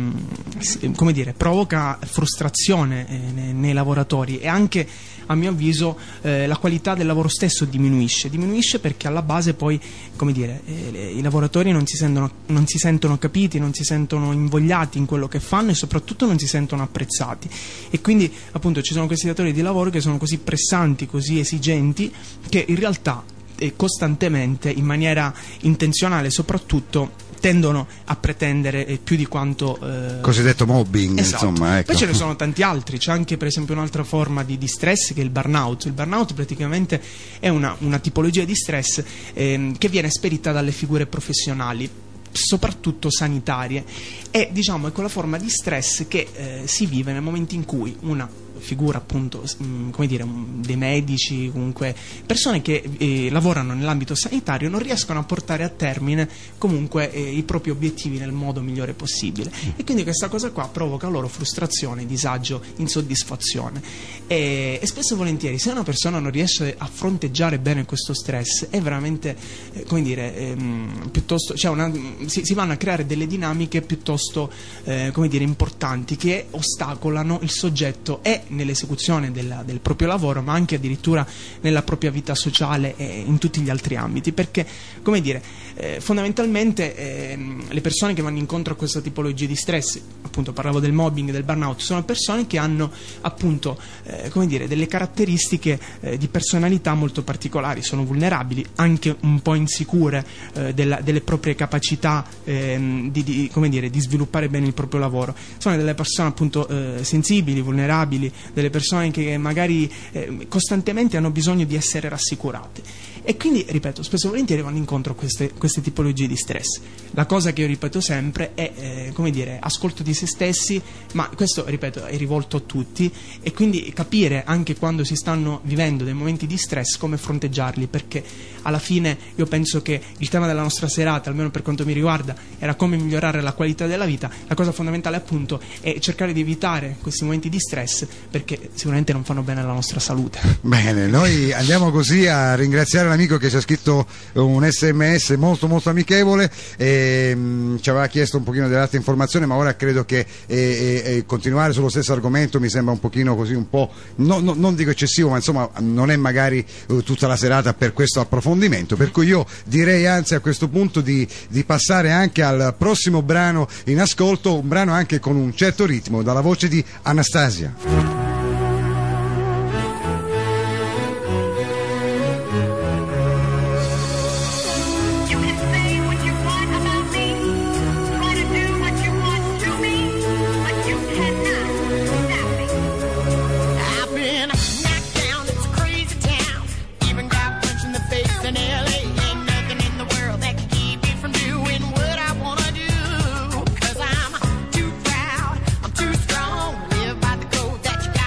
ehm, come dire, provoca frustrazione eh, nei, nei lavoratori, e anche, a mio avviso, eh, la qualità del lavoro stesso diminuisce diminuisce perché alla base poi, come dire, eh, i lavoratori non si sentono, non si sentono capiti, non si sentono invogliati in quello che fanno e soprattutto non si sentono apprezzati, e quindi appunto ci sono questi datori di lavoro che sono così pressanti, così esigenti, che in realtà e costantemente, in maniera intenzionale soprattutto, tendono a pretendere più di quanto eh... cosiddetto mobbing. Esatto. Insomma, ecco. Poi ce ne sono tanti altri, c'è anche per esempio un'altra forma di, di stress che è il burnout. Il burnout praticamente è una, una tipologia di stress eh, che viene esperita dalle figure professionali, soprattutto sanitarie, e diciamo è quella forma di stress che eh, si vive nel momento in cui una figura, appunto, mh, come dire, um, dei medici, comunque persone che eh, lavorano nell'ambito sanitario, non riescono a portare a termine comunque eh, i propri obiettivi nel modo migliore possibile, e quindi questa cosa qua provoca loro frustrazione, disagio, insoddisfazione, e, e spesso e volentieri, se una persona non riesce a fronteggiare bene questo stress, è veramente eh, come dire ehm, piuttosto, cioè una, si, si vanno a creare delle dinamiche piuttosto eh, come dire importanti, che ostacolano il soggetto e nell'esecuzione della, del proprio lavoro, ma anche addirittura nella propria vita sociale e in tutti gli altri ambiti, perché, come dire, eh, fondamentalmente eh, le persone che vanno incontro a questa tipologia di stress, appunto parlavo del mobbing, del burnout, sono persone che hanno appunto eh, come dire, delle caratteristiche eh, di personalità molto particolari, sono vulnerabili, anche un po' insicure eh, della, delle proprie capacità eh, di, di, come dire, di sviluppare bene il proprio lavoro, sono delle persone appunto eh, sensibili, vulnerabili, delle persone che magari eh, costantemente hanno bisogno di essere rassicurate, e quindi, ripeto, spesso e volentieri vanno incontro a queste, queste tipologie di stress. La cosa che io ripeto sempre è eh, come dire, ascolto di se stessi, ma questo, ripeto, è rivolto a tutti, e quindi capire anche quando si stanno vivendo dei momenti di stress come fronteggiarli, perché alla fine io penso che il tema della nostra serata, almeno per quanto mi riguarda, era come migliorare la qualità della vita. La cosa fondamentale appunto è cercare di evitare questi momenti di stress, perché sicuramente non fanno bene alla nostra salute. Bene, noi andiamo così a ringraziare l'amico che ci ha scritto un sms molto molto amichevole, e, mh, ci aveva chiesto un pochino delle altre informazioni, ma ora credo che eh, eh, continuare sullo stesso argomento mi sembra un pochino così, un po' no, no, non dico eccessivo, ma insomma non è magari uh, tutta la serata per questo approfondimento, per cui io direi anzi a questo punto di, di passare anche al prossimo brano in ascolto, un brano anche con un certo ritmo, dalla voce di Anastasia. That you got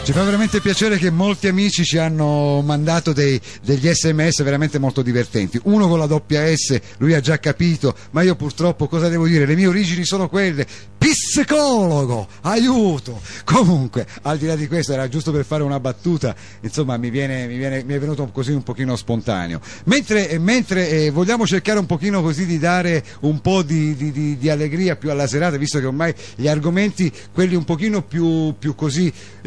Ci fa veramente piacere che molti amici ci hanno mandato dei, degli sms veramente molto divertenti. Uno con la doppia S, lui ha già capito, ma io purtroppo cosa devo dire? Le mie origini sono quelle. Psicologo, aiuto! Comunque, al di là di questo, era giusto per fare una battuta, insomma mi viene, mi viene, mi è venuto così un pochino spontaneo. Mentre, mentre eh, vogliamo cercare un pochino così di dare un po' di, di, di, di allegria più alla serata, visto che ormai gli argomenti, quelli un pochino più, più così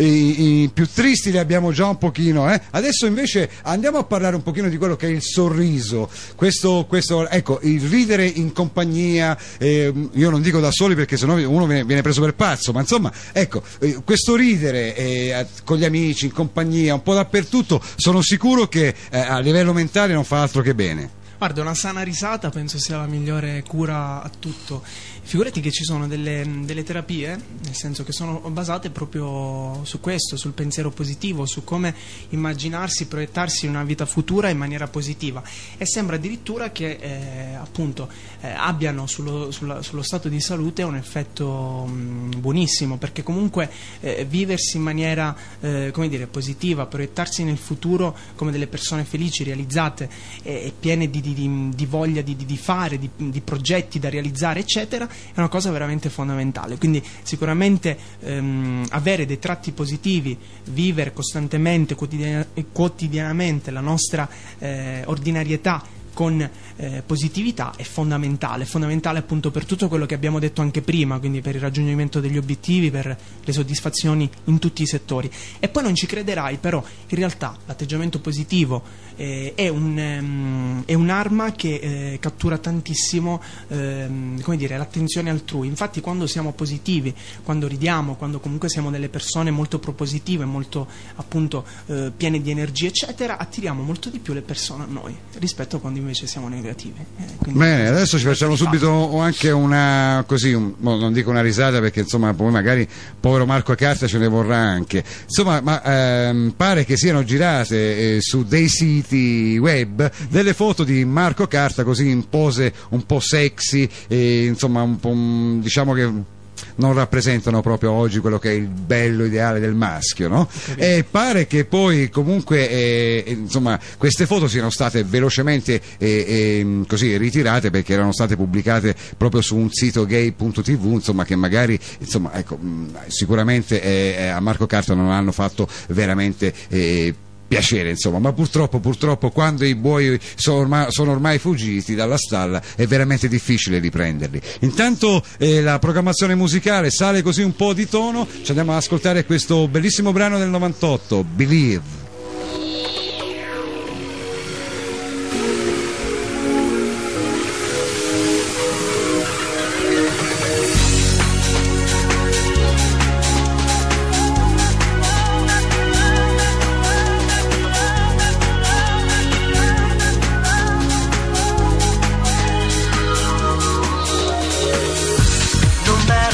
eh, più tristi li abbiamo già un pochino, eh? Adesso invece andiamo a parlare un pochino di quello che è il sorriso, questo, questo ecco, il ridere in compagnia, eh, io non dico da soli perché sennò uno viene, viene preso per pazzo, ma insomma ecco, eh, questo ridere eh, con gli amici, in compagnia, un po' dappertutto, sono sicuro che eh, a livello mentale non fa altro che bene. Guarda, una sana risata penso sia la migliore cura a tutto. Figurati che ci sono delle, delle terapie, nel senso che sono basate proprio su questo, sul pensiero positivo, su come immaginarsi, proiettarsi in una vita futura in maniera positiva, e sembra addirittura che eh, appunto eh, abbiano sullo, sulla, sullo stato di salute un effetto mh, buonissimo, perché comunque eh, viversi in maniera eh, come dire, positiva, proiettarsi nel futuro come delle persone felici, realizzate e, e piene di, di, di, di voglia di, di fare, di, di progetti da realizzare eccetera, è una cosa veramente fondamentale. Quindi sicuramente ehm, avere dei tratti positivi, vivere costantemente, quotidian- quotidianamente la nostra eh, ordinarietà con eh, positività è fondamentale, è fondamentale appunto per tutto quello che abbiamo detto anche prima, quindi per il raggiungimento degli obiettivi, per le soddisfazioni in tutti i settori. E poi non ci crederai, però in realtà l'atteggiamento positivo eh, è, un, um, è un'arma che eh, cattura tantissimo ehm, come dire, l'attenzione altrui. Infatti quando siamo positivi, quando ridiamo, quando comunque siamo delle persone molto propositive, molto appunto eh, piene di energia eccetera, attiriamo molto di più le persone a noi rispetto a quando invece siamo negativi. Eh, Bene, adesso ci facciamo subito anche una così, un, non dico una risata perché insomma poi magari povero Marco Carta ce ne vorrà anche, insomma, ma ehm, pare che siano girate eh, su dei siti web delle foto di Marco Carta così in pose un po' sexy e insomma un po' diciamo che non rappresentano proprio oggi quello che è il bello ideale del maschio, no? E pare che poi comunque eh, insomma queste foto siano state velocemente eh, eh, così ritirate perché erano state pubblicate proprio su un sito gay punto tv, insomma, che magari insomma ecco mh, sicuramente eh, a Marco Carta non hanno fatto veramente eh, piacere, insomma, ma purtroppo purtroppo quando i buoi sono ormai, sono ormai fuggiti dalla stalla è veramente difficile riprenderli. Intanto eh, la programmazione musicale sale così un po' di tono, ci andiamo ad ascoltare questo bellissimo brano del novantotto, Believe.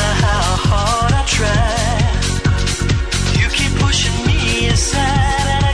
Pushing me aside and I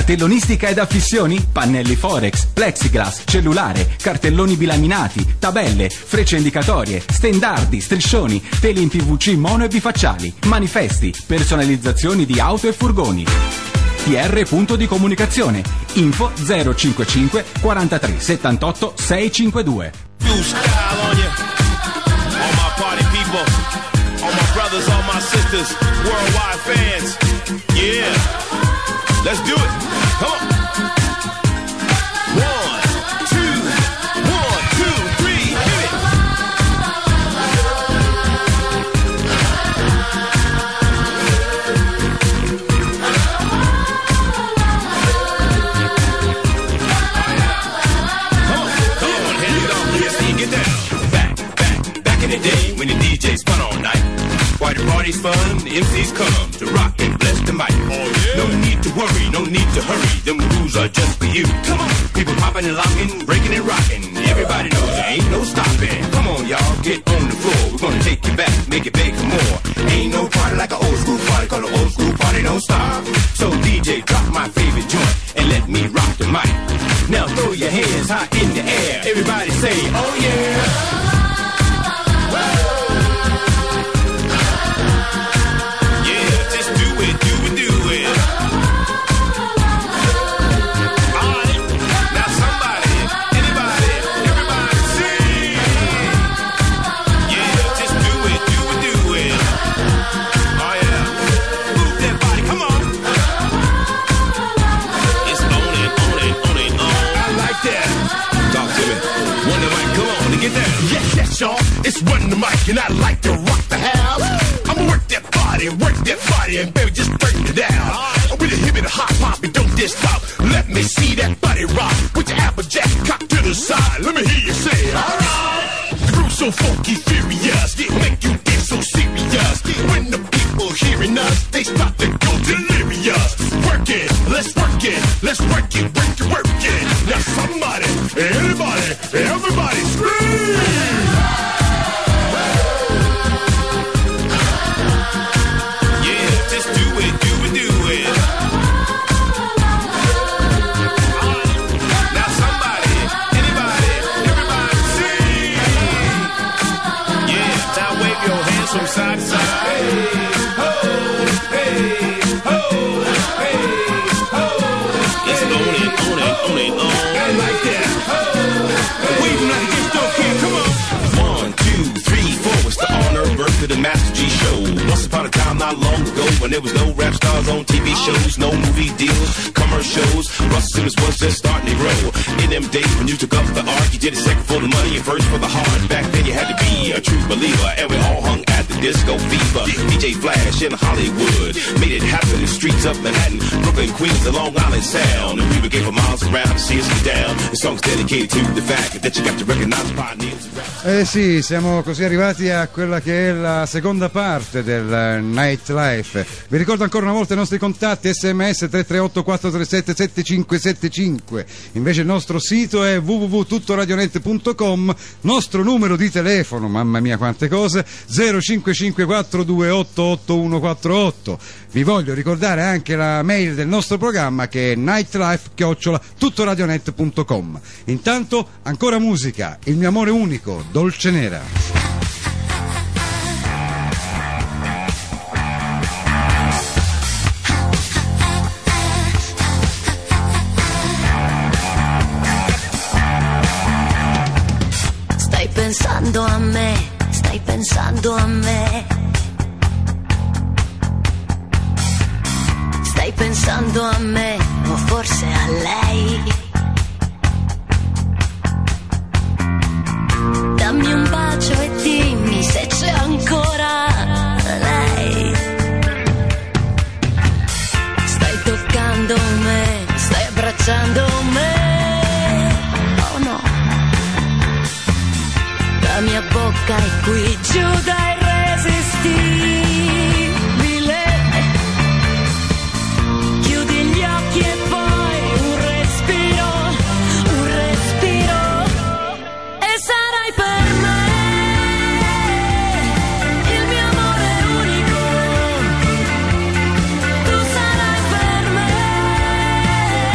Cartellonistica ed affissioni? Pannelli Forex, plexiglass, cellulare, cartelloni bilaminati, tabelle, frecce indicatorie, stendardi, striscioni, tele in P V C mono e bifacciali, manifesti, personalizzazioni di auto e furgoni. T R Punto di Comunicazione. Info zero cinquantacinque quarantatré settantotto seicentocinquantadue. Blue style on you. All my party people, all my brothers, all my sisters, worldwide fans. Yeah, let's do it. Come on. One, two, one, two, three, hit it. Come on, come on, hands it off, let's see you get down. Back, back, back in the day when the D J spun all night. Why the party's fun, the M Cs come to rock and bless the mic. Oh, yeah. No need to worry, no need to hurry, them rules are just for you. Come on, people popping and locking, breaking and rocking. Everybody knows there ain't no stopping. Come on, y'all, get on the floor. We're gonna take you back, make it big for more. Ain't no party like an old school party, call an old school party, don't stop. So D J, drop my favorite joint and let me rock the mic. Now throw your hands high in the air. Everybody say, oh yeah. Yes, yes, y'all, it's Run the Mic, and I like to rock the house. I'ma work that body, work that body, and baby, just burn it down. With a hip and a hot pop, and don't diss stop. Let me see that body rock. With your applejack cocked to the side, let me hear you say, alright. The groove's so funky, furious, it make you get so serious. When the people hearing us, they start to go delirious. Work it, let's work it, let's work it, work it, work it. Now somebody, anybody, everybody scream! From side to side. Hey, ho, hey, ho, hey, ho. It's on it, on it, on it, on. I like that. Ho, waving like a gift don't care. Come on. One, two, three, four. It's the honor birth of the Master G Show. Once upon a time, not long ago, when there was no rap stars on T V shows, no movie deals, commercials. Russell Simmons was just starting to grow. In them days when you took up the art, you did it second for the money and first for the heart. Back then you had to be a true believer, and we all hung at the disco fever. D J Flash in Hollywood made it happen in the streets of Manhattan, Brooklyn, Queens, the Long Island Sound. And we would give for miles around to see us get down. The song's dedicated to the fact that you got to recognize pioneers. Eh sì, siamo così arrivati a quella che è la seconda parte del Nightlife. Vi ricordo ancora una volta i nostri contatti: sms tre tre otto quattro tre sette sette cinque sette cinque. Invece il nostro sito è w w w punto tuttoradionet punto com. Nostro numero di telefono, mamma mia quante cose, zero cinque cinque quattro due otto otto uno quattro otto. Vi voglio ricordare anche la mail del nostro programma, che è nightlife chiocciola tuttoradionet punto com. Intanto ancora musica, Il mio amore unico, Dolce Nera. Stai pensando a me, stai pensando a me. Stai pensando a me, o forse a lei. Dammi un bacio e dimmi se c'è ancora lei. Stai toccando me, stai abbracciando me. Oh no, la mia bocca è qui giù da irresistibile. Chiudi gli occhi e poi un respiro, un respiro, e sarai per me il mio amore unico. Tu sarai per me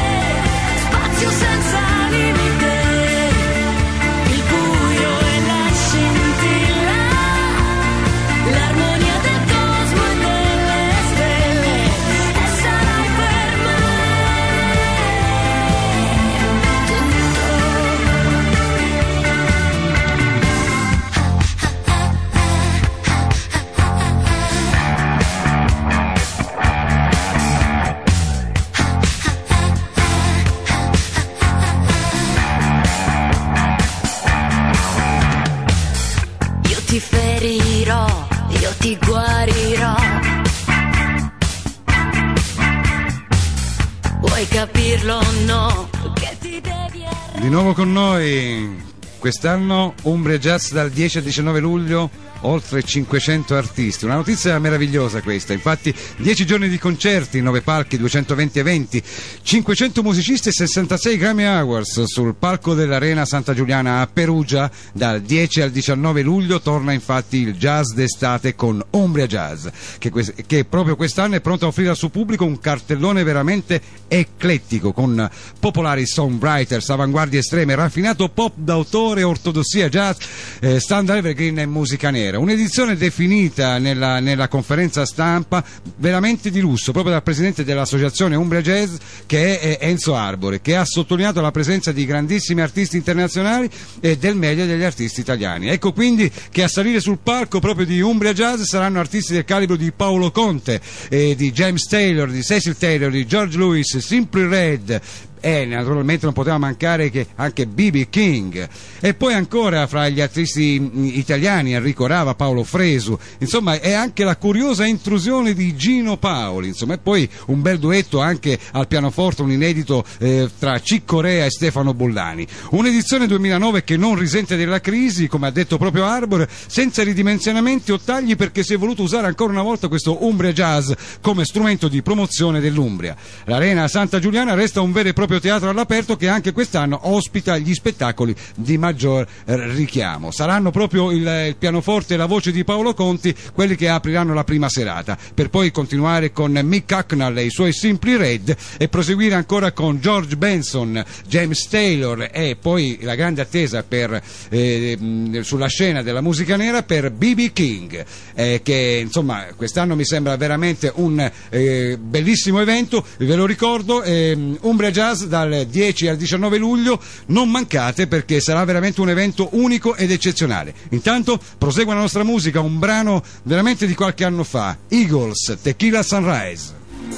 Di nuovo con noi quest'anno Umbria Jazz dal dieci al diciannove luglio, oltre cinquecento artisti. Una notizia meravigliosa questa, infatti dieci giorni di concerti, nove palchi, duecentoventi eventi, cinquecento musicisti e sessantasei Grammy Awards sul palco dell'Arena Santa Giuliana a Perugia. Dal dieci al diciannove luglio torna infatti il jazz d'estate con Umbria Jazz, che, que- che proprio quest'anno è pronto a offrire al suo pubblico un cartellone veramente eclettico, con popolari songwriters, avanguardie estreme, raffinato pop d'autore, ortodossia jazz, eh, standard evergreen e musica nera. Un'edizione definita nella, nella conferenza stampa veramente di lusso proprio dal presidente dell'associazione Umbria Jazz, che è Enzo Arbore, che ha sottolineato la presenza di grandissimi artisti internazionali e del meglio degli artisti italiani. Ecco quindi che a salire sul palco proprio di Umbria Jazz saranno artisti del calibro di Paolo Conte, eh, di James Taylor, di Cecil Taylor, di George Lewis, Simply Red, e naturalmente non poteva mancare che anche B B King, e poi ancora fra gli artisti italiani Enrico Rava, Paolo Fresu, insomma è anche la curiosa intrusione di Gino Paoli, insomma, e poi un bel duetto anche al pianoforte, un inedito eh, tra Cicco Rea e Stefano Bollani. Un'edizione duemilanove che non risente della crisi, come ha detto proprio Arbor, senza ridimensionamenti o tagli, perché si è voluto usare ancora una volta questo Umbria Jazz come strumento di promozione dell'Umbria. L'Arena Santa Giuliana resta un vero e proprio teatro all'aperto che anche quest'anno ospita gli spettacoli di maggior eh, richiamo. Saranno proprio il, il pianoforte e la voce di Paolo Conti quelli che apriranno la prima serata, per poi continuare con Mick Hucknall e i suoi Simply Red e proseguire ancora con George Benson, James Taylor e poi la grande attesa per, eh, sulla scena della musica nera per B B King, eh, che insomma quest'anno mi sembra veramente un eh, bellissimo evento. Ve lo ricordo, eh, Umbria Jazz dal dieci al diciannove luglio, non mancate perché sarà veramente un evento unico ed eccezionale. Intanto prosegue la nostra musica, un brano veramente di qualche anno fa, Eagles, Tequila Sunrise.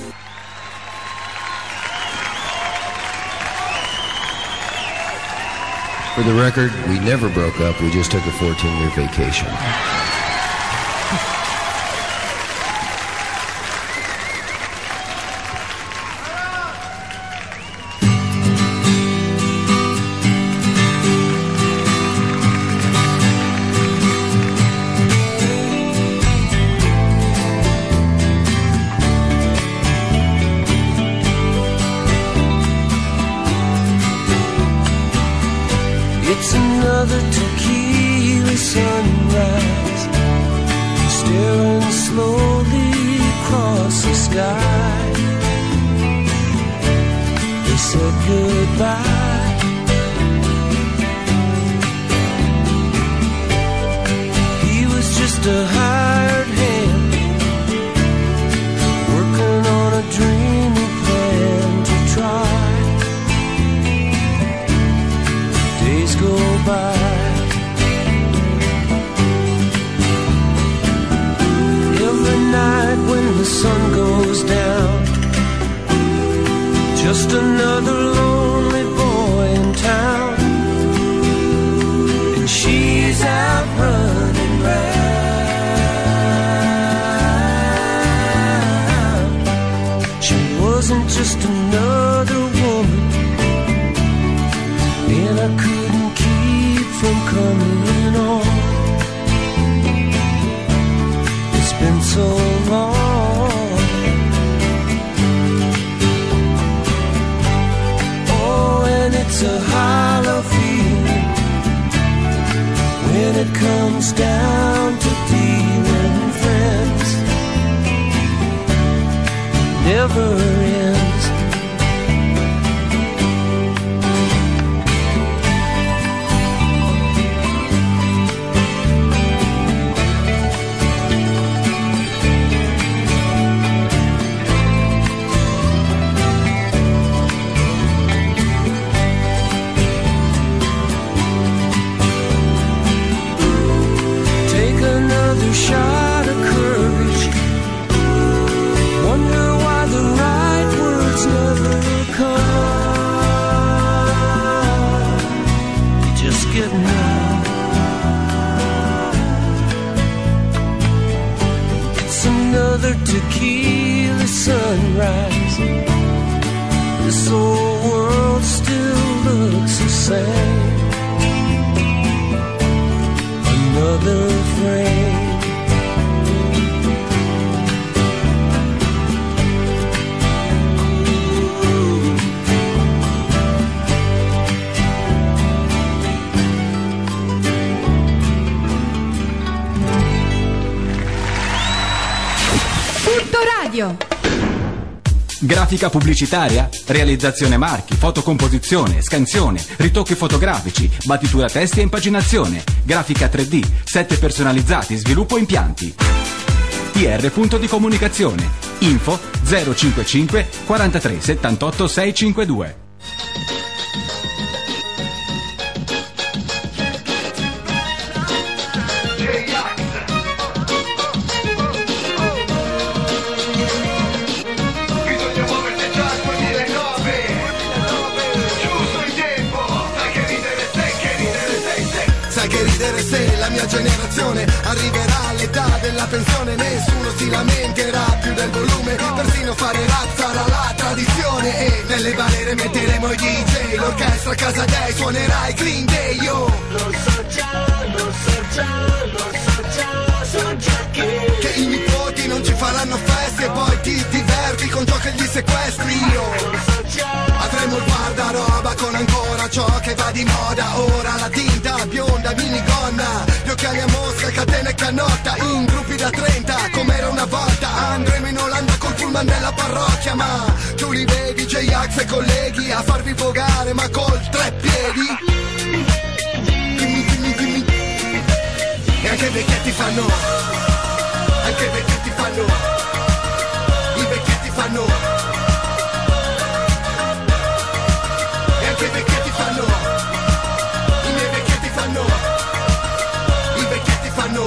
For the record, we never broke up, we just took a fourteen year vacation. It's another tequila sunrise, staring slowly across the sky. They said goodbye. He was just a hired hand, working on a dreamy plan to try. Days go by. Every night when the sun goes down, just another lonely boy in town, and she's out running round. She wasn't just another woman, and I couldn't keep from coming on. It's been so long. Oh, and it's a hollow feeling when it comes down to dealing friends. Never ends. Shot of courage. Wonder why the right same. Another frame. Radio. Grafica pubblicitaria, realizzazione marchi, fotocomposizione, scansione, ritocchi fotografici, battitura testi e impaginazione, grafica tre D, set personalizzati, sviluppo impianti. T R punto di comunicazione. Info zero cinquantacinque quarantatré settantotto seicentocinquantadue. Generazione arriverà all'età della pensione, nessuno si lamenterà più del volume, persino fare rap sarà la tradizione e nelle balere metteremo i D J, l'orchestra a casa dei suonerà i Green Day. Io lo so già, lo so già, lo so già, so già che che i nipoti non ci faranno feste e poi ti diverti con ciò che gli sequestri. Io lo so già, avremo il guardaroba con ancora ciò che va di moda, ora la tinta bionda minigonna, gli occhiali a mosca, catena e canotta, in gruppi da trenta come era una volta, andremo in Olanda col pullman della parrocchia, ma tu li vedi J-Ax e colleghi a farvi vogare ma col tre piedi. Dimmi, dimmi, dimmi. E anche i vecchietti fanno, anche i vecchietti fanno, i vecchietti fanno, e anche i vecchietti fanno, i miei vecchietti fanno, i vecchietti fanno,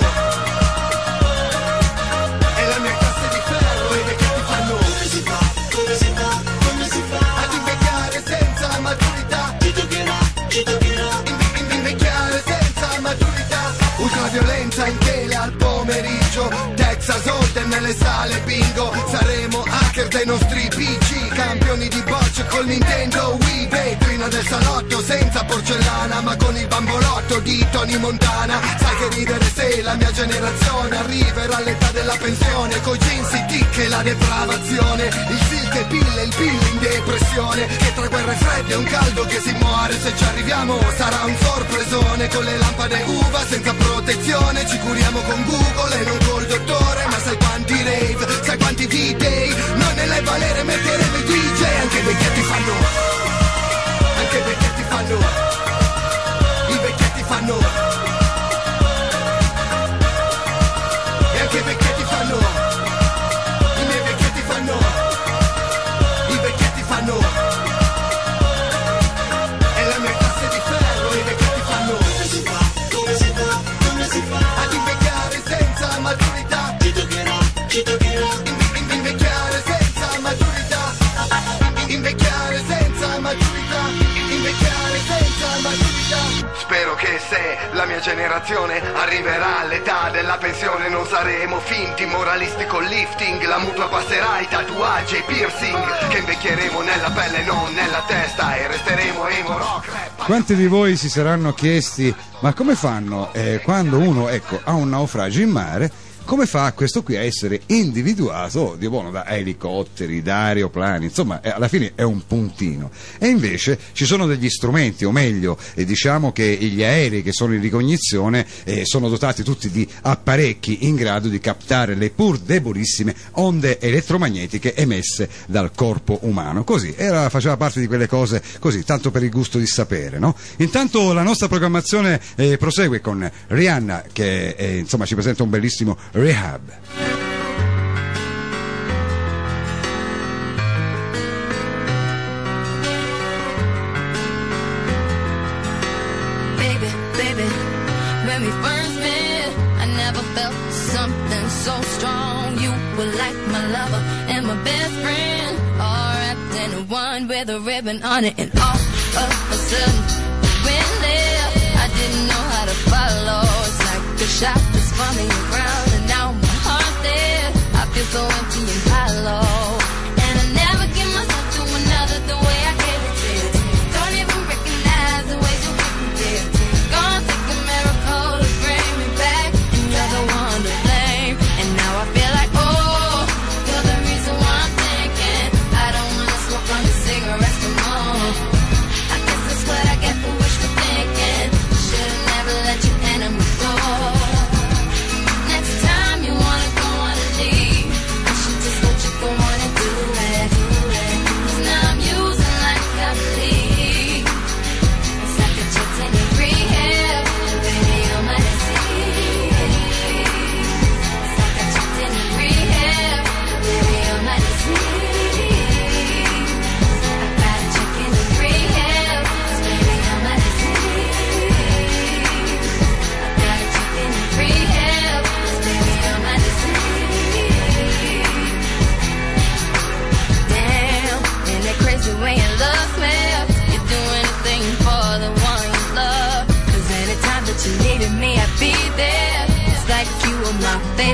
e la mia classe di ferro, i vecchietti fanno. Come si fa, come si fa, come si fa ad invecchiare senza maturità? Ci toccherà, ci toccherà in- in- invecchiare senza maturità. Ultraviolenza in tele al pomeriggio, Texas Hold'em nelle sale bingo, saremo hacker dei nostri P C, campioni di bocce col Nintendo Wii, vetrina del salotto senza porcellana ma con il bambolotto di Tony Montana. Sai che ridere se la mia generazione arriverà all'età della pensione, coi jeans i tic e la depravazione, il silk e pille, il pill in depressione, che tra guerre fredde e un caldo che si muore, se ci arriviamo sarà un sorpresone, con le lampade uva senza protezione, ci curiamo con Google e non col dottore, ma sai quanti rave, sai quanti D-Day, noi nelle balere metteremo i D J, anche i vecchietti fanno, anche i vecchietti fanno, i vecchietti fanno, e anche i vecchietti fanno, i miei vecchietti fanno, i vecchietti fanno, e la mia classe di ferro, i vecchietti fanno. Come si fa, come si fa, come si fa ad invecchiare senza maturità? Ci toccherà, ci toccherà in- in- invecchiare senza maturità, invecchiare senza maturità, invecchiare senza maturità. Spero che se la mia generazione arriverà all'età della pensione non saremo finti moralisti con lifting, la mutua passerà i tatuaggi e i piercing, che invecchieremo nella pelle non nella testa e resteremo emo rock rap. Quanti di voi si saranno chiesti ma come fanno eh, quando uno ecco, ha un naufragio in mare, come fa questo qui a essere individuato di buono da elicotteri, da aeroplani, insomma eh, alla fine è un puntino. E invece ci sono degli strumenti, o meglio eh, diciamo che gli aerei che sono in ricognizione eh, sono dotati tutti di apparecchi in grado di captare le pur debolissime onde elettromagnetiche emesse dal corpo umano. Così era, faceva parte di quelle cose così, tanto per il gusto di sapere, no? Intanto la nostra programmazione eh, prosegue con Rihanna che eh, insomma ci presenta un bellissimo Rehab. Baby, baby, when we first met, I never felt something so strong. You were like my lover and my best friend, all wrapped in one with a ribbon on it, and all of a sudden we went there. I didn't know how to follow. It's like the shot was falling around, and now my heart's there. I feel so empty and hollow, and I never give myself to another the way I gave it to you. Don't even recognize the way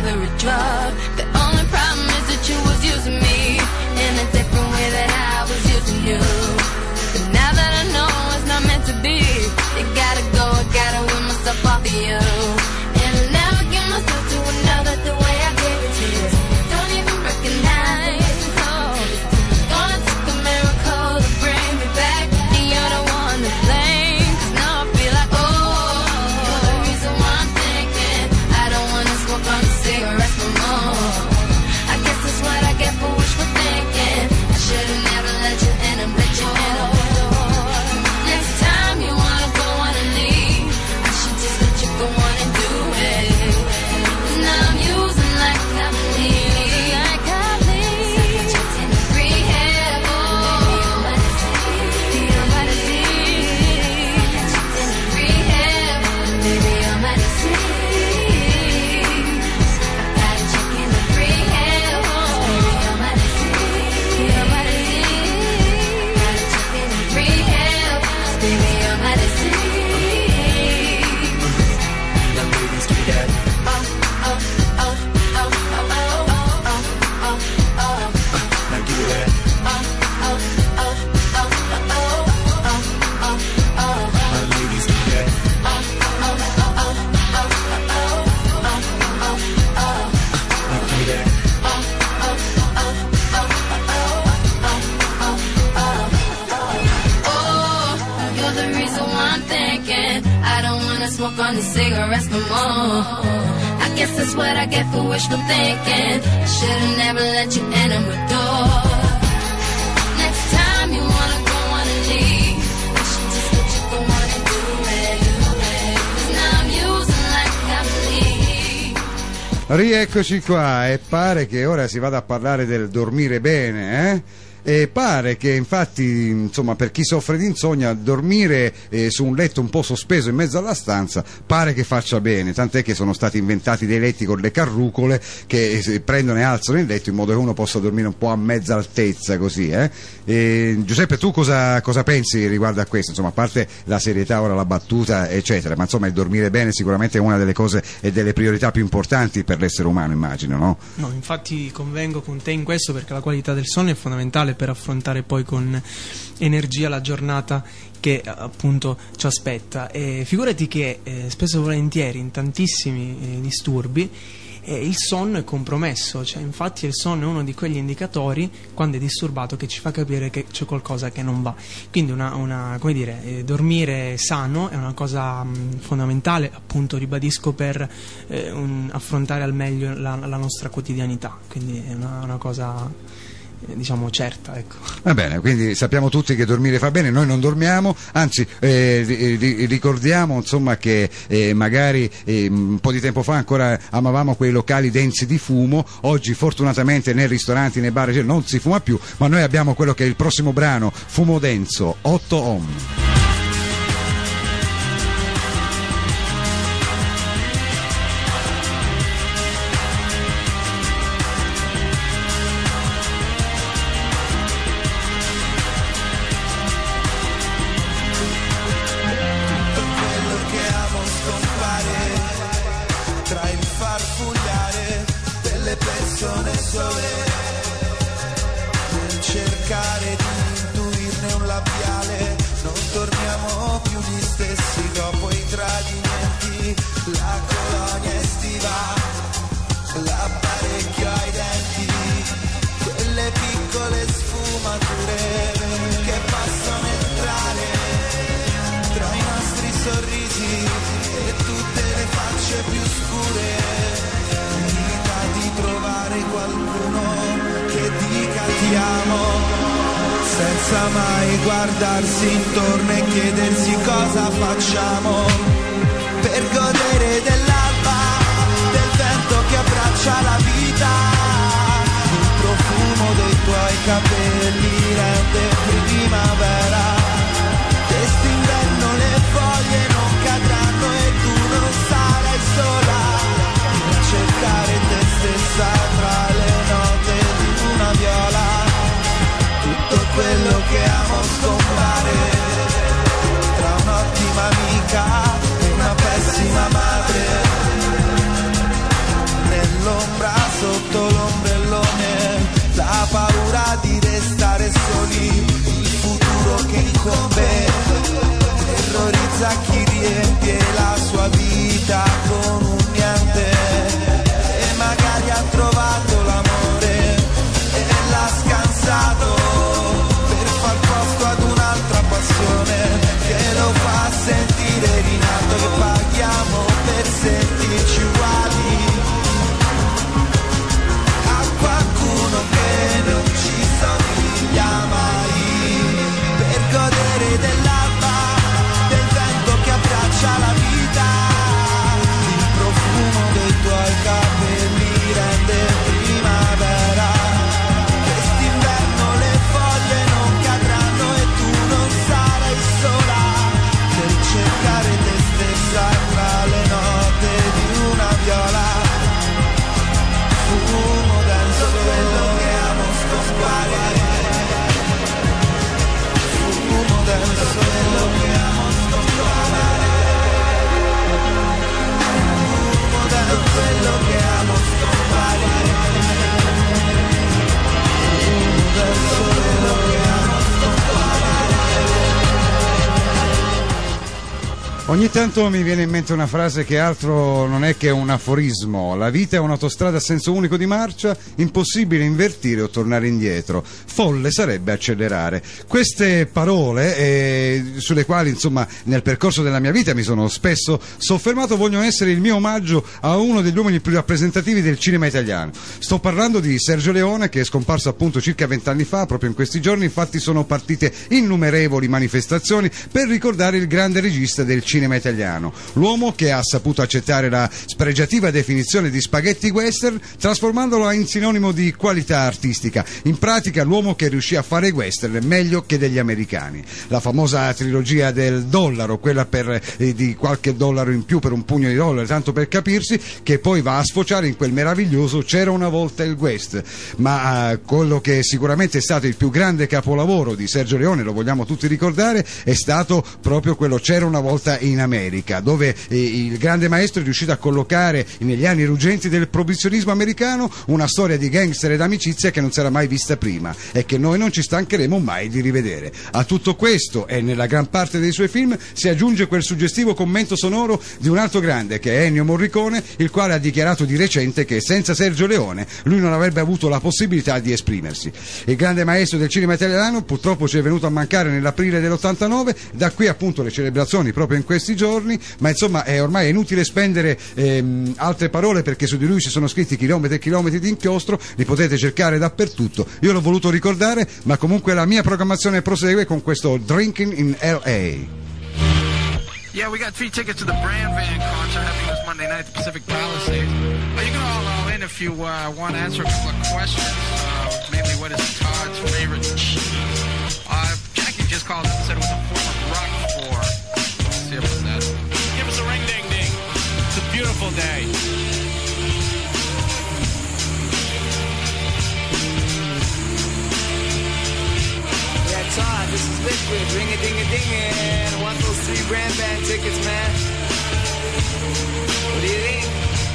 favorite drug. The only problem is that you was using me in a different way that I was using you. But now that I know it's not meant to be, you gotta go, I gotta win myself off of you. And I'll never give myself to another the way I gave it to you. Don't even recognize, oh, gonna take a miracle to bring me back, and you're the one to blame. Cause now I feel like, oh, you're the reason why I'm thinking I don't wanna smoke on the cigarettes no more. I guess that's what I get for wishful thinking. I should've never let you in and let you in a door. Next time you wanna go on and leave, I should just let you go on and do it. Now I'm using like I believe, like I believe. Just in rehab, oh, you're my disease. Just in rehab, baby, you're my disease. I gotta check in the rehab, oh, baby, you're my disease. You're my disease. Gotta check in the rehab, baby, you're my disease. Now ladies, give me that. Now give me that. Now ladies, give me that. Now give me that. Oh, you're the reason why I'm thinking I don't wanna smoke on these cigarettes no more. I guess that's what I get for wishful thinking. I should've never let you in a door. Next time you wanna go on and leave, I should just let you go on and do it. 'Cause now I'm using like I believe. Rieccoci qua e pare che ora si vada a parlare del dormire bene, eh? E pare che infatti, insomma, per chi soffre di insonnia, dormire eh, su un letto un po' sospeso in mezzo alla stanza pare che faccia bene, tant'è che sono stati inventati dei letti con le carrucole che eh, prendono e alzano il letto in modo che uno possa dormire un po' a mezza altezza, così, eh? E, Giuseppe, tu cosa, cosa pensi riguardo a questo? Insomma, a parte la serietà, ora la battuta, eccetera, ma insomma il dormire bene sicuramente è una delle cose e delle priorità più importanti per l'essere umano, immagino, no? No, infatti convengo con te in questo, perché la qualità del sonno è fondamentale per affrontare poi con energia la giornata che appunto ci aspetta. E figurati che eh, spesso e volentieri in tantissimi eh, disturbi eh, il sonno è compromesso, cioè infatti il sonno è uno di quegli indicatori, quando è disturbato, che ci fa capire che c'è qualcosa che non va. Quindi una, una come dire, eh, dormire sano è una cosa mh, fondamentale, appunto, ribadisco, per eh, un, affrontare al meglio la, la nostra quotidianità, quindi è una, una cosa, diciamo, certa, ecco. Va bene, quindi sappiamo tutti che dormire fa bene, noi non dormiamo, anzi eh, ri- ricordiamo insomma che eh, magari eh, un po' di tempo fa ancora amavamo quei locali densi di fumo, oggi fortunatamente nei ristoranti, nei bar non si fuma più, ma noi abbiamo quello che è il prossimo brano, Fumo Denso, otto Ohm. Cercare di intuirne un labiale, non torniamo più gli stessi dopo i tradimenti, la colonia estiva, l'apparecchio ai denti, quelle piccole sfumature che possono entrare tra i nostri sorrisi e tutte le facce più scure, l'idea di trovare qualcuno che dica ti amo, senza mai guardarsi intorno e chiedersi cosa facciamo, per godere dell'alba, del vento che abbraccia la vita, il profumo dei tuoi capelli rende primavera, quest'inverno le foglie non cadranno e tu non sarai sola, a cercare te stessa tra le note di una viola, tutto quello che amo scompare tra un'ottima amica incombe, terrorizza chi riempie la sua vita con un niente e magari ha trovato l'amore e l'ha scansato per far posto ad un'altra passione che lo fa sentire rinato e paghiamo per sentirci uguali a qualcuno che non ci somiglia mai, per godere dell'alba, del vento che abbraccia la vita, il profumo dei tuoi capelli rende primavera, quest'inverno le foglie non cadranno e tu non sarai sola per cercare te stessa tra le note di una viola, fumo denso quello che amo scompare, fumo denso quello che amo scompare, fumo denso quello che amo scompare, fumo denso quello che amo scompare. Ogni tanto mi viene in mente una frase che altro non è che un aforismo: la vita è un'autostrada a senso unico di marcia, impossibile invertire o tornare indietro, folle sarebbe accelerare. Queste parole eh, sulle quali insomma nel percorso della mia vita mi sono spesso soffermato vogliono essere il mio omaggio a uno degli uomini più rappresentativi del cinema italiano. Sto parlando di Sergio Leone, che è scomparso appunto circa vent'anni fa. Proprio in questi giorni infatti sono partite innumerevoli manifestazioni per ricordare il grande regista del cinema italiano, l'uomo che ha saputo accettare la spregiativa definizione di spaghetti western trasformandola in sinonimo di qualità artistica. In pratica l'uomo che riuscì a fare i western meglio che degli americani. La famosa trilogia del dollaro, quella per, eh, di qualche dollaro in più per un pugno di dollari, tanto per capirsi, che poi va a sfociare in quel meraviglioso C'era una volta il West. Ma eh, quello che sicuramente è stato il più grande capolavoro di Sergio Leone, lo vogliamo tutti ricordare, è stato proprio quello C'era una volta in America, dove eh, il grande maestro è riuscito a collocare negli anni ruggenti del proibizionismo americano una storia di gangster ed amicizia che non si era mai vista prima e che noi non ci stancheremo mai di rivedere. A tutto questo e nella gran parte dei suoi film si aggiunge quel suggestivo commento sonoro di un altro grande che è Ennio Morricone, il quale ha dichiarato di recente che senza Sergio Leone lui non avrebbe avuto la possibilità di esprimersi. Il grande maestro del cinema italiano purtroppo ci è venuto a mancare nell'aprile dell'ottantanove, da qui appunto le celebrazioni proprio in questi giorni, ma insomma è ormai inutile spendere ehm, altre parole perché su di lui si sono scritti chilometri e chilometri di inchiostro, li potete cercare dappertutto. Io l'ho voluto ricordare, ma comunque la mia programmazione prosegue con questo Drinking in L A. Yeah, we got free tickets to the Brand Van concert happening this Monday night at the Pacific Palisades. But you can all uh, in if you uh, want to answer a couple of questions, uh, mainly what is Todd's favorite cheese. Uh, Jackie just called and said it was a former rock for. Let's see if it's that. Give us a ring ding ding. It's a beautiful day. Yeah, Todd, this is Liquid, ring-a-ding-a-ding-a, want those three Brand Van tickets, man. What do you think?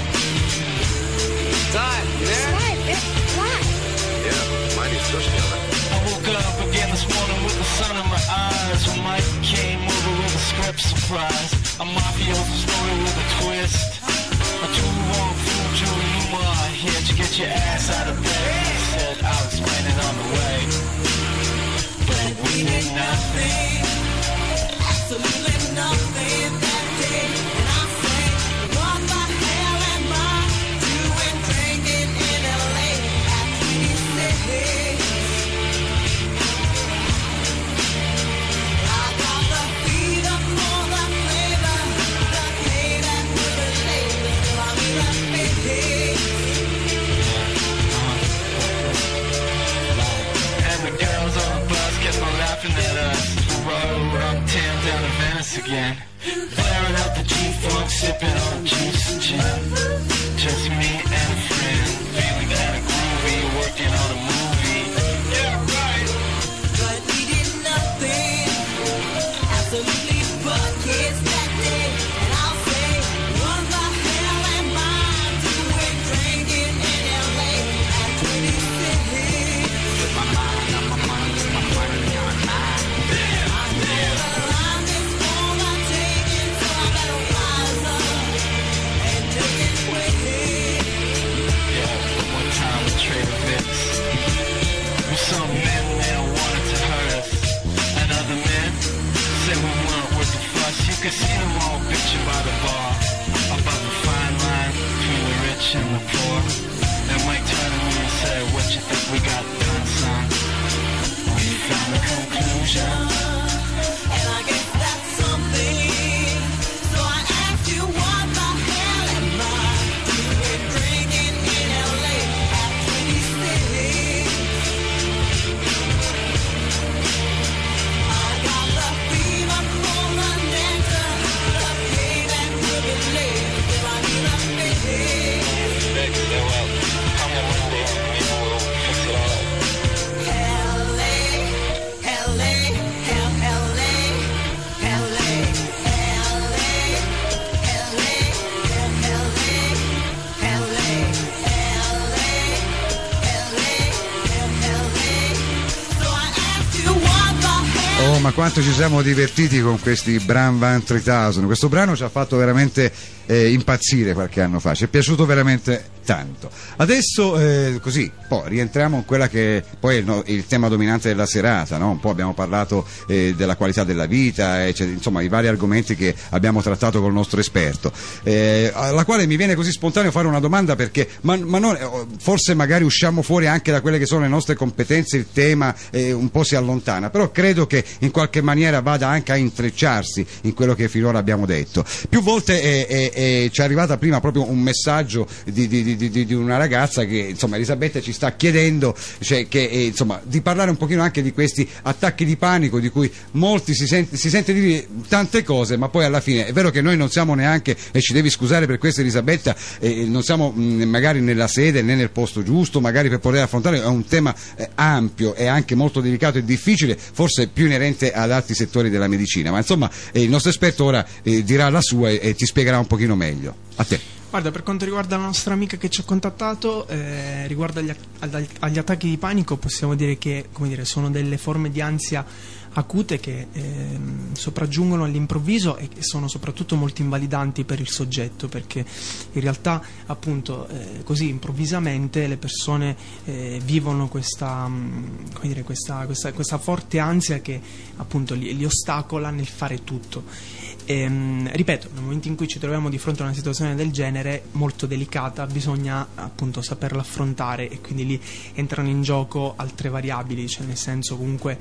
Todd, you there? Yeah, mighty social. I woke up again this morning with the sun in my eyes. When Mike came over with a script surprise, a mafioso story with a twist. A two-wrong fool, Julie Newmar, here to get your ass out of bed. He said I'll explain it on the way. But we did nothing, absolutely nothing that day. And I say, what the hell am I doing drinking in L A at twenty-six? I got the fever for the flavor, the pain and the labor, still I'm in a big hit. And the girls on the bus kept on laughing at us. Rode uptown down to Venice again, flaring out the G-Funk, sipping on juice and gin. Just me and a friend, feeling kinda groovy, working on a movie. Yeah, right. But we did nothing, absolutely but kids that day. And I'll say, what the hell am I doing drinking in L A at twenty-six? With my mind on my money, with my money on mine. I'm could see them all pictured by the bar, above the fine line between the rich and the poor. Then Mike turned to me and said, what you think we got done, son? We found a conclusion. And I guess that's something. So I asked you, what the hell am I doing drinking in L A at twenty-six? I got the fever from the nectar, the pain that will be late if I need a fix. Baby, yeah, well, come on Monday, maybe we'll fix it all up. L A, L A, L A, L A, L A, L A, L A, L A. So I asked you what the hell. Oh, ma quanto ci siamo divertiti con questi Bram Van tremila. Questo brano ci ha fatto veramente eh, impazzire qualche anno fa, ci è piaciuto veramente tanto. Adesso eh, così, poi rientriamo in quella che poi è il, no, il tema dominante della serata, no? Un po' abbiamo parlato eh, della qualità della vita, eh, cioè, insomma i vari argomenti che abbiamo trattato col nostro esperto, eh, alla quale mi viene così spontaneo fare una domanda, perché ma, ma non, forse magari usciamo fuori anche da quelle che sono le nostre competenze, il tema eh, un po' si allontana, però credo che in qualche maniera vada anche a intrecciarsi in quello che finora abbiamo detto. Più volte è, è, è, ci è arrivata prima proprio un messaggio di, di, di Di, di, di una ragazza che insomma Elisabetta ci sta chiedendo, cioè, che, eh, insomma, di parlare un pochino anche di questi attacchi di panico di cui molti si sente, si sente dire tante cose, ma poi alla fine è vero che noi non siamo neanche, e ci devi scusare per questo Elisabetta, eh, non siamo mh, magari nella sede né nel posto giusto magari per poter affrontare, è un tema eh, ampio e anche molto delicato e difficile, forse più inerente ad altri settori della medicina, ma insomma eh, il nostro esperto ora eh, dirà la sua e, e ti spiegherà un pochino meglio. A te. Guarda, per quanto riguarda la nostra amica che ci ha contattato, eh, riguardo agli, agli attacchi di panico, possiamo dire che, come dire, sono delle forme di ansia acute che eh, sopraggiungono all'improvviso e che sono soprattutto molto invalidanti per il soggetto, perché in realtà appunto eh, così improvvisamente le persone eh, vivono questa, mh, come dire, questa, questa, questa forte ansia che appunto li, li ostacola nel fare tutto. Ehm, ripeto, nel momento in cui ci troviamo di fronte a una situazione del genere molto delicata, bisogna appunto saperla affrontare, e quindi lì entrano in gioco altre variabili, cioè nel senso comunque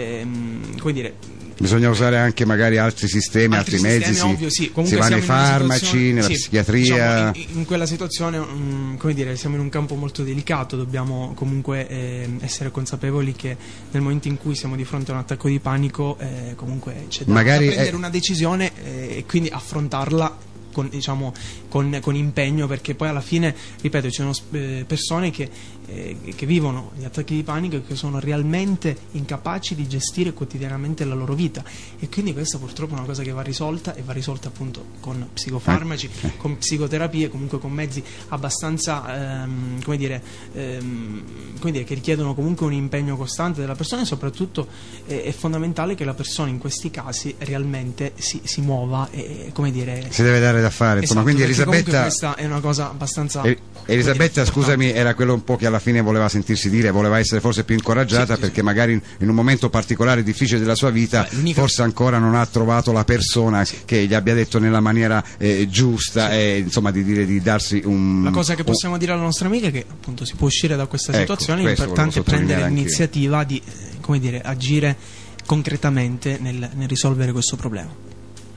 ehm, come dire, bisogna usare anche magari altri sistemi, altri, altri sistemi, mezzi, ovvio, sì. Si va nei farmaci, nella sì, psichiatria. Diciamo, in, in quella situazione mh, come dire, siamo in un campo molto delicato, dobbiamo comunque eh, essere consapevoli che nel momento in cui siamo di fronte a un attacco di panico eh, comunque c'è da, magari da prendere è... una decisione eh, e quindi affrontarla con, diciamo, con, con impegno, perché poi alla fine, ripeto, ci sono eh, persone che, eh, che vivono gli attacchi di panico e che sono realmente incapaci di gestire quotidianamente la loro vita, e quindi questa purtroppo è una cosa che va risolta, e va risolta appunto con psicofarmaci, eh. con psicoterapie, comunque con mezzi abbastanza ehm, come dire, ehm, come dire, che richiedono comunque un impegno costante della persona, e soprattutto eh, è fondamentale che la persona in questi casi realmente si, si muova e, come dire, si deve dare da fare, insomma. Esatto, quindi Elisabetta, questa è una cosa abbastanza e, Elisabetta dire, scusami, era quello un po' che alla fine voleva sentirsi dire, voleva essere forse più incoraggiata, sì, perché sì, magari in, in un momento particolare difficile della sua vita Beh, forse ancora non ha trovato la persona sì. che gli abbia detto nella maniera eh, giusta, sì. e insomma di dire di darsi un... La cosa che possiamo un... dire alla nostra amica è che appunto si può uscire da questa situazione, ecco, è importante prendere l'iniziativa di eh, come dire, agire concretamente nel, nel risolvere questo problema.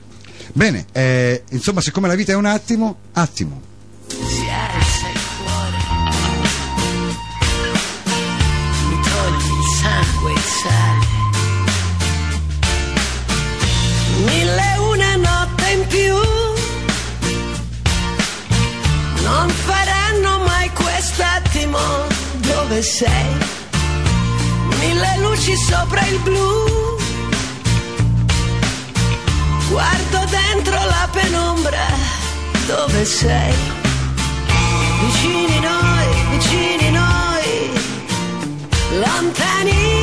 Bene, eh, insomma, siccome la vita è un attimo, attimo. Si alza il cuore, mi togli il sangue e il sale, mille una notte in più non faranno mai quest'attimo. Dove sei? Mille luci sopra il blu, guardo dentro la penombra. Dove sei? Vicini noi, vicini noi, lontani.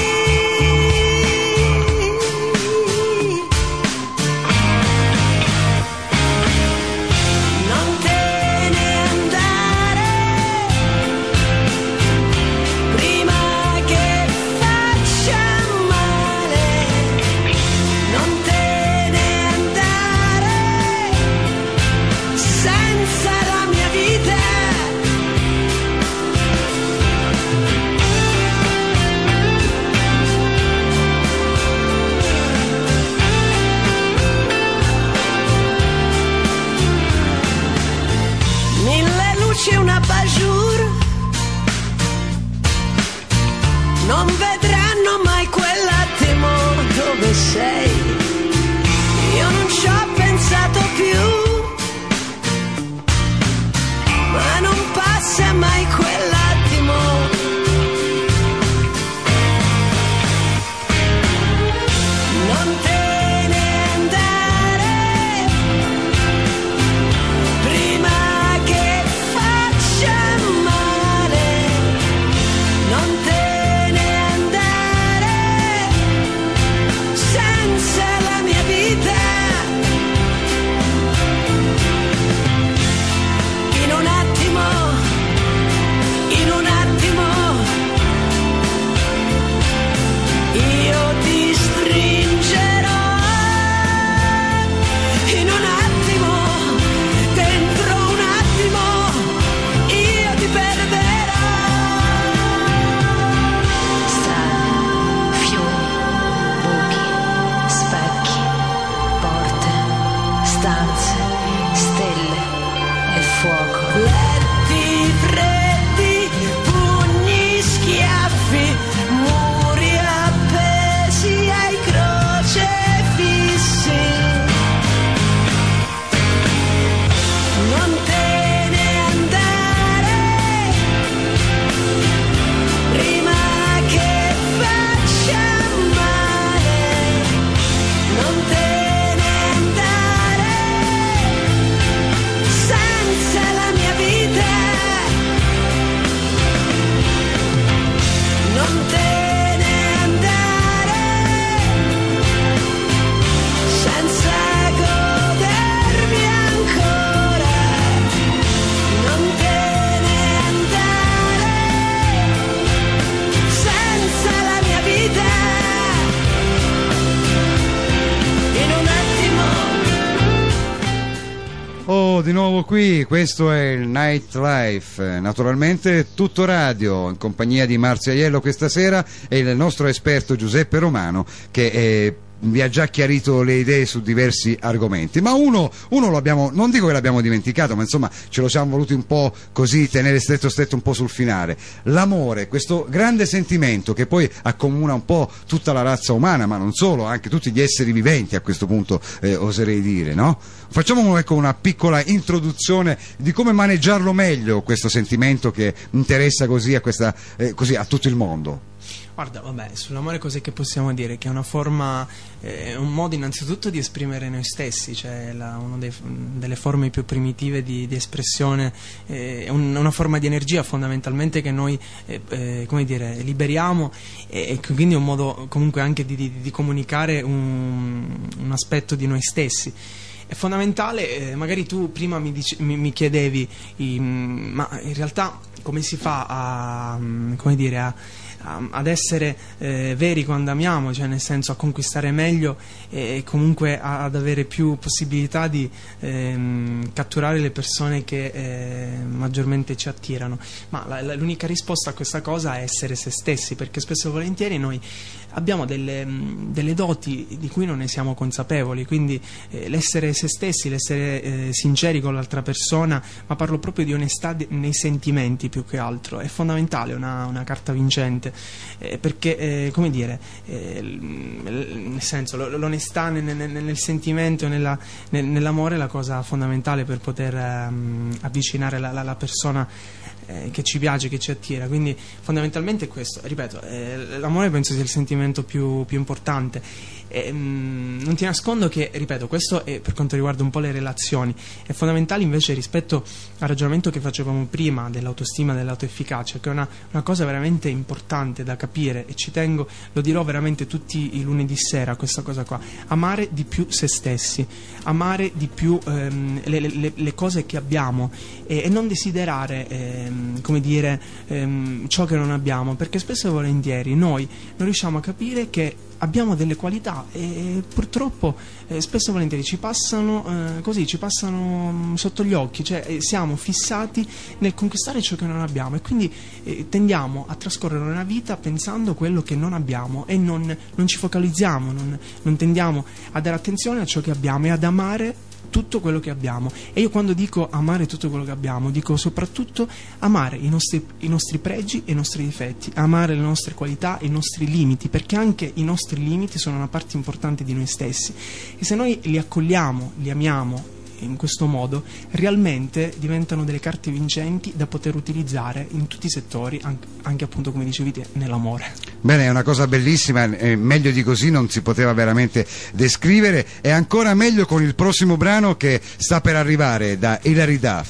Non te ne andare prima che faccia male. Non te ne andare. abajur, non vedranno mai quell'attimo dove sei. Io non ci ho pensato più, ma non passa mai quell'attimo. Non te ne andare prima che faccia male, non te ne andare senza la mia vita. In un attimo, in un attimo, io ti stringerò. In un attimo, dentro un attimo, io ti perderò. Strade, fiumi, buchi, specchi, porte, stanze, stelle e fuoco. Letti freddi, pugni, schiaffi, muri appesi ai crocefissi. Non te ne andare prima che faccia male, non te ne andare senza la mia vita. Non te ne andare senza godermi ancora. Non te ne andare senza la mia vita. In un attimo. Oh, di nuovo qui, questo è il Nightlife, naturalmente tutto radio, in compagnia di Marzio Aiello questa sera e il nostro esperto Giuseppe Romano che eh, vi ha già chiarito le idee su diversi argomenti, ma uno, uno lo abbiamo, non dico che l'abbiamo dimenticato, ma insomma ce lo siamo voluti un po' così tenere stretto stretto un po' sul finale. L'amore, questo grande sentimento che poi accomuna un po' tutta la razza umana, ma non solo, anche tutti gli esseri viventi a questo punto, eh, oserei dire, no? Facciamo ecco una piccola introduzione di come maneggiarlo meglio questo sentimento che interessa così a, questa, eh, così a tutto il mondo. Guarda, vabbè, sull'amore cos'è che possiamo dire? Che è una forma, eh, un modo innanzitutto di esprimere noi stessi, cioè la, una delle forme più primitive di, di espressione, eh, è un, una forma di energia fondamentalmente che noi, eh, eh, come dire, liberiamo e, e quindi è un modo comunque anche di, di, di comunicare un, un aspetto di noi stessi. È fondamentale, eh, magari tu prima mi, dici, mi, mi chiedevi, i, ma in realtà come si fa a, come dire, a ad essere eh, veri quando amiamo, cioè nel senso a conquistare meglio e comunque a, ad avere più possibilità di ehm, catturare le persone che eh, maggiormente ci attirano. Ma la, la, l'unica risposta a questa cosa è essere se stessi, perché spesso e volentieri noi abbiamo delle, delle doti di cui non ne siamo consapevoli, quindi eh, l'essere se stessi, l'essere eh, sinceri con l'altra persona, ma parlo proprio di onestà de- nei sentimenti più che altro, è fondamentale, una, una carta vincente. Eh, perché eh, come dire eh, nel senso l'onestà nel, nel, nel sentimento, nella, nel, nell'amore è la cosa fondamentale per poter um, avvicinare la, la, la persona eh, che ci piace, che ci attira. Quindi fondamentalmente è questo, ripeto, eh, l'amore penso sia il sentimento più, più importante. E, mh, non ti nascondo che, ripeto, questo è per quanto riguarda un po' le relazioni. È fondamentale invece rispetto al ragionamento che facevamo prima dell'autostima, dell'autoefficacia, che è una, una cosa veramente importante da capire, e ci tengo, lo dirò veramente tutti i lunedì sera questa cosa qua: amare di più se stessi, amare di più ehm, le, le, le cose che abbiamo e, e non desiderare ehm, come dire ehm, ciò che non abbiamo, perché spesso e volentieri noi non riusciamo a capire che abbiamo delle qualità e purtroppo eh, spesso e volentieri ci passano eh, così, ci passano mh, sotto gli occhi, cioè eh, siamo fissati nel conquistare ciò che non abbiamo e quindi eh, tendiamo a trascorrere una vita pensando quello che non abbiamo e non, non ci focalizziamo, non, non tendiamo a dare attenzione a ciò che abbiamo e ad amare tutto quello che abbiamo. E io quando dico amare tutto quello che abbiamo, dico soprattutto amare i nostri, i nostri pregi e i nostri difetti, amare le nostre qualità e i nostri limiti, perché anche i nostri limiti sono una parte importante di noi stessi, e se noi li accogliamo, li amiamo in questo modo, realmente diventano delle carte vincenti da poter utilizzare in tutti i settori, anche, anche appunto come dicevi te, nell'amore. Bene, è una cosa bellissima, eh, meglio di così non si poteva veramente descrivere, e ancora meglio con il prossimo brano che sta per arrivare da Hilary Duff.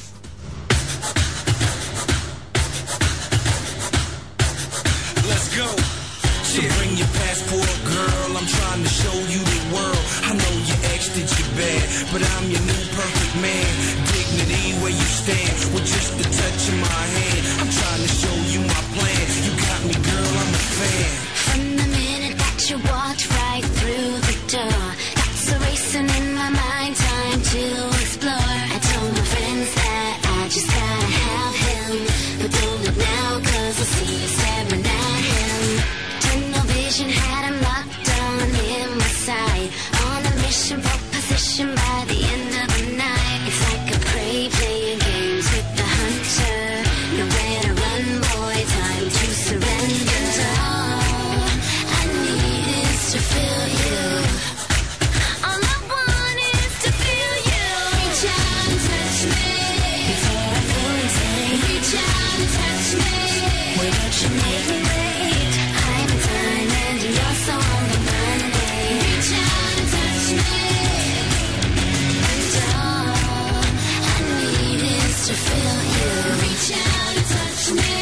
Let's go. So bring your passport, girl. I'm trying to show you the world. I know your ex did you bad, but I'm your new perfect man. Dignity where you stand with just the touch of my hand. I'm trying to show you my plan. You got me, girl, I'm a fan. From the minute that you walked right through the door, thoughts are racing in my mind, time to explore. I told my friends that I just gotta have him, but don't look now, cause I see you staring at him. Tunnel vision had him locked on in my sight, on a mission for position by the end of the night. It's like a prey playing games with the hunter. Nowhere to run, boy, time to surrender. And all I need is to feel you. All I want is to feel you. Reach out and touch me before I go insane. Reach out and touch me. Why don't you make me wait? I'm a diamond and you're so on the Monday. Reach out and touch me. And all I need is to feel you. Reach out and touch me.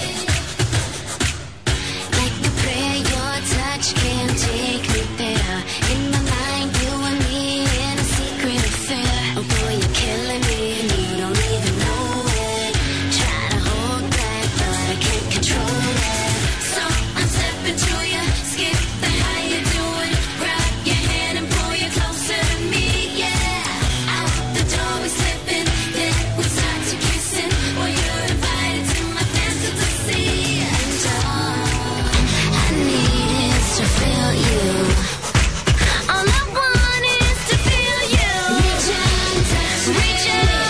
Like a prayer, your touch can take me there. In my mind, you and me in a secret affair. Oh boy, you're killing me and you don't even know it. Try to hold back, but I can't control it. So I'm stepping to you, skip the how you do it. Grab your hand and pull you closer to me, yeah. Out the door we slipping, then we start to kissing. Well, you're invited to my fantasy. And all I need is to feel you. All I want is to feel you. Reach out and touch me. Reach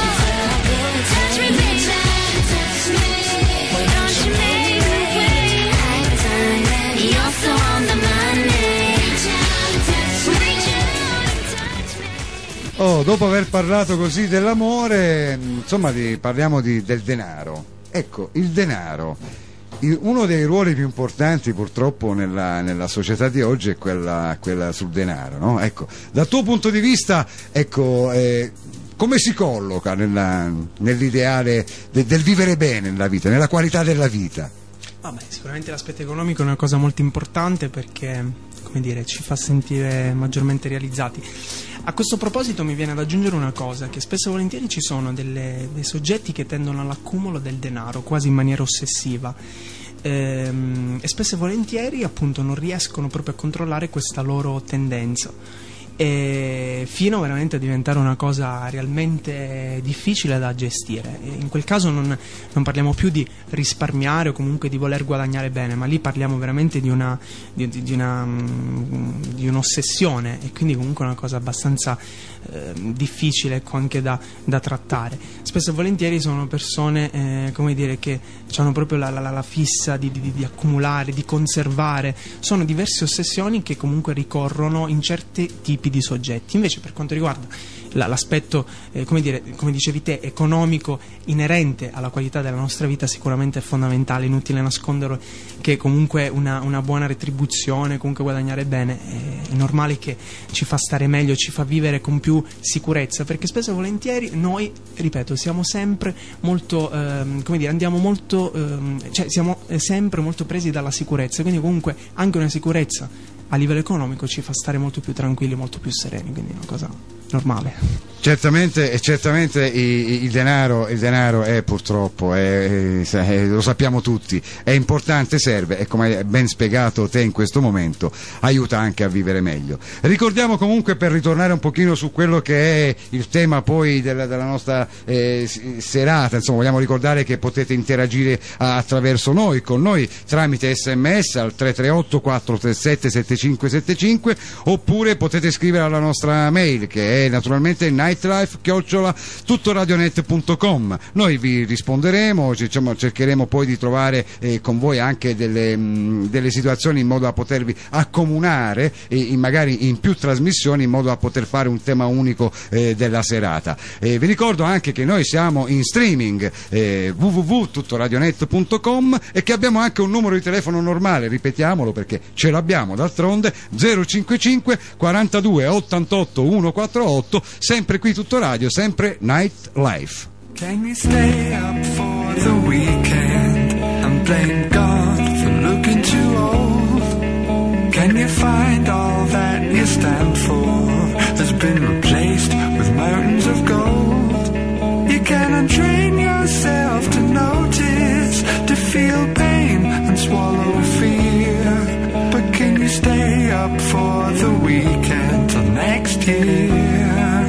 out, touch me, reach out and touch me. Why don't you make me wait? I'm a diamond, you're so on the money. Reach out and touch me. Reach out and touch me. Oh, dopo aver parlato così dell'amore, insomma, di- parliamo di- del denaro. Ecco, il denaro. Il- uno dei ruoli più importanti purtroppo nella, nella società di oggi è quella, quella sul denaro, no? Ecco, dal tuo punto di vista, ecco, eh, come si colloca nella- nell'ideale de- del vivere bene nella vita, nella qualità della vita? Vabbè, sicuramente l'aspetto economico è una cosa molto importante perché, come dire, ci fa sentire maggiormente realizzati. A questo proposito mi viene ad aggiungere una cosa, che spesso e volentieri ci sono delle- dei soggetti che tendono all'accumulo del denaro, quasi in maniera ossessiva. Ehm, e spesso e volentieri appunto non riescono proprio a controllare questa loro tendenza, e fino veramente a diventare una cosa realmente difficile da gestire. E in quel caso non, non parliamo più di risparmiare o comunque di voler guadagnare bene, ma lì parliamo veramente di una di, di- di una mm, di un'ossessione, e quindi comunque una cosa abbastanza eh, difficile, ecco, anche da, da trattare. Spesso e volentieri sono persone eh, come dire, che hanno proprio la, la, la- la fissa di, di- di accumulare, di conservare. Sono diverse ossessioni che comunque ricorrono in certi tipi di soggetti. Invece, per quanto riguarda la- l'aspetto eh, come dire, come dicevi te, economico inerente alla qualità della nostra vita, sicuramente è fondamentale. Inutile nascondere che comunque una, una buona retribuzione, comunque guadagnare bene, è, è normale che ci fa stare meglio, ci fa vivere con più sicurezza, perché spesso e volentieri noi, ripeto, siamo sempre molto ehm, come dire, andiamo molto ehm, cioè siamo eh, sempre molto presi dalla sicurezza, quindi comunque anche una sicurezza a livello economico ci fa stare molto più tranquilli, molto più sereni, quindi è una cosa normale. Certamente, e certamente i- il denaro, il denaro è purtroppo, è- è- è- lo sappiamo tutti, è importante, serve, e come hai ben spiegato te in questo momento, aiuta anche a vivere meglio. Ricordiamo comunque, per ritornare un pochino su quello che è il tema poi della, della nostra eh, s- serata, insomma, vogliamo ricordare che potete interagire a- attraverso noi, con noi, tramite sms al tre tre otto quattro tre sette sette cinque sette cinque, oppure potete scrivere alla nostra mail, che è naturalmente night nightlife chiocciola tuttoradionet punto com. Noi vi risponderemo, diciamo, cercheremo poi di trovare eh, con voi anche delle, mh, delle situazioni in modo da potervi accomunare e in, magari in più trasmissioni in modo da poter fare un tema unico eh, della serata. Eh, vi ricordo anche che noi siamo in streaming eh, w w w punto tuttoradionet punto com e che abbiamo anche un numero di telefono normale, ripetiamolo perché ce l'abbiamo d'altronde, zero cinquantacinque quarantadue ottantotto centoquarantotto, sempre qui Tutto Radio, sempre Nightlife. Can you stay up for the weekend and blame God for looking too old? Can you find all that you stand for has been replaced with mountains of gold? You can untrain yourself to notice, to feel pain and swallow fear. But can you stay up for the weekend till next year?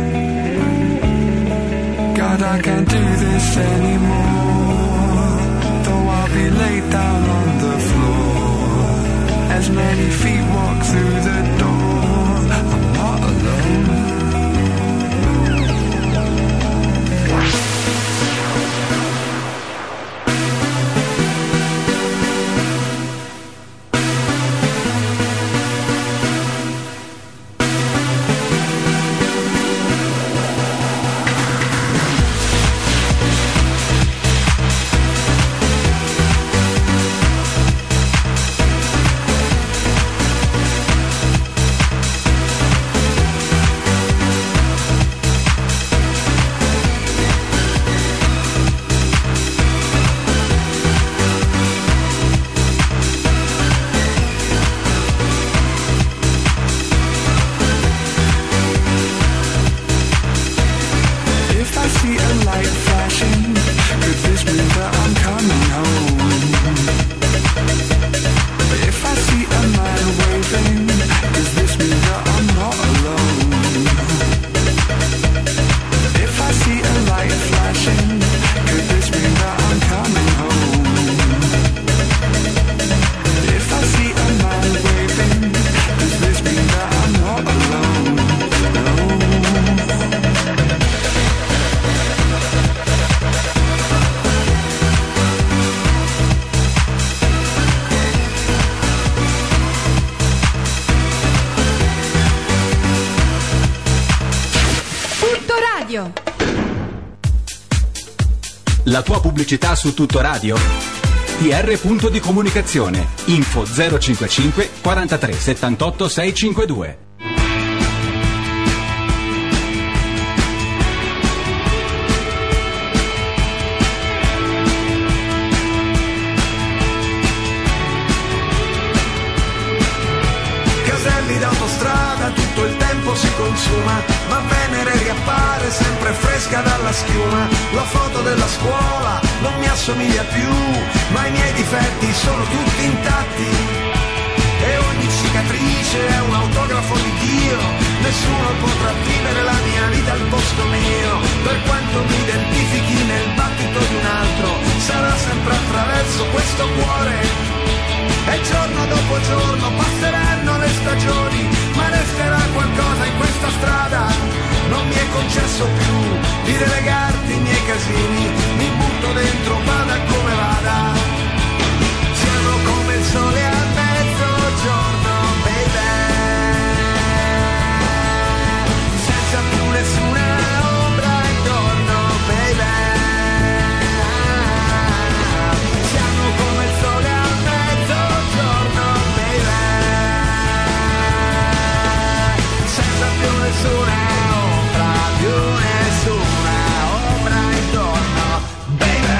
God, I can't do this anymore, though I'll be laid down on the floor. As many feet walk through the door, I'm not alone. La tua pubblicità su Tutto Radio? T R punto di comunicazione. Info zero cinquantacinque quarantatré settantotto seicentocinquantadue. Caselli d'autostrada, tutto il tempo si consuma, ma Venere riappare sempre fresca dalla schiuma. La foto della scuola non mi assomiglia più, ma i miei difetti sono tutti intatti. E ogni cicatrice è un autografo di Dio, nessuno potrà vivere la mia vita al posto mio. Per quanto mi identifichi nel battito di un altro, sarà sempre attraverso questo cuore. E giorno dopo giorno passeranno le stagioni, ma resterà qualcosa in questa strada. Non mi è concesso più di delegarti i miei casini, mi butto dentro, vada come vada. Siamo come il sole a mezzogiorno, baby, senza più nessuna ombra intorno, baby. Siamo come il sole a mezzogiorno, baby, senza più nessuna più nessuna ombra intorno, baby.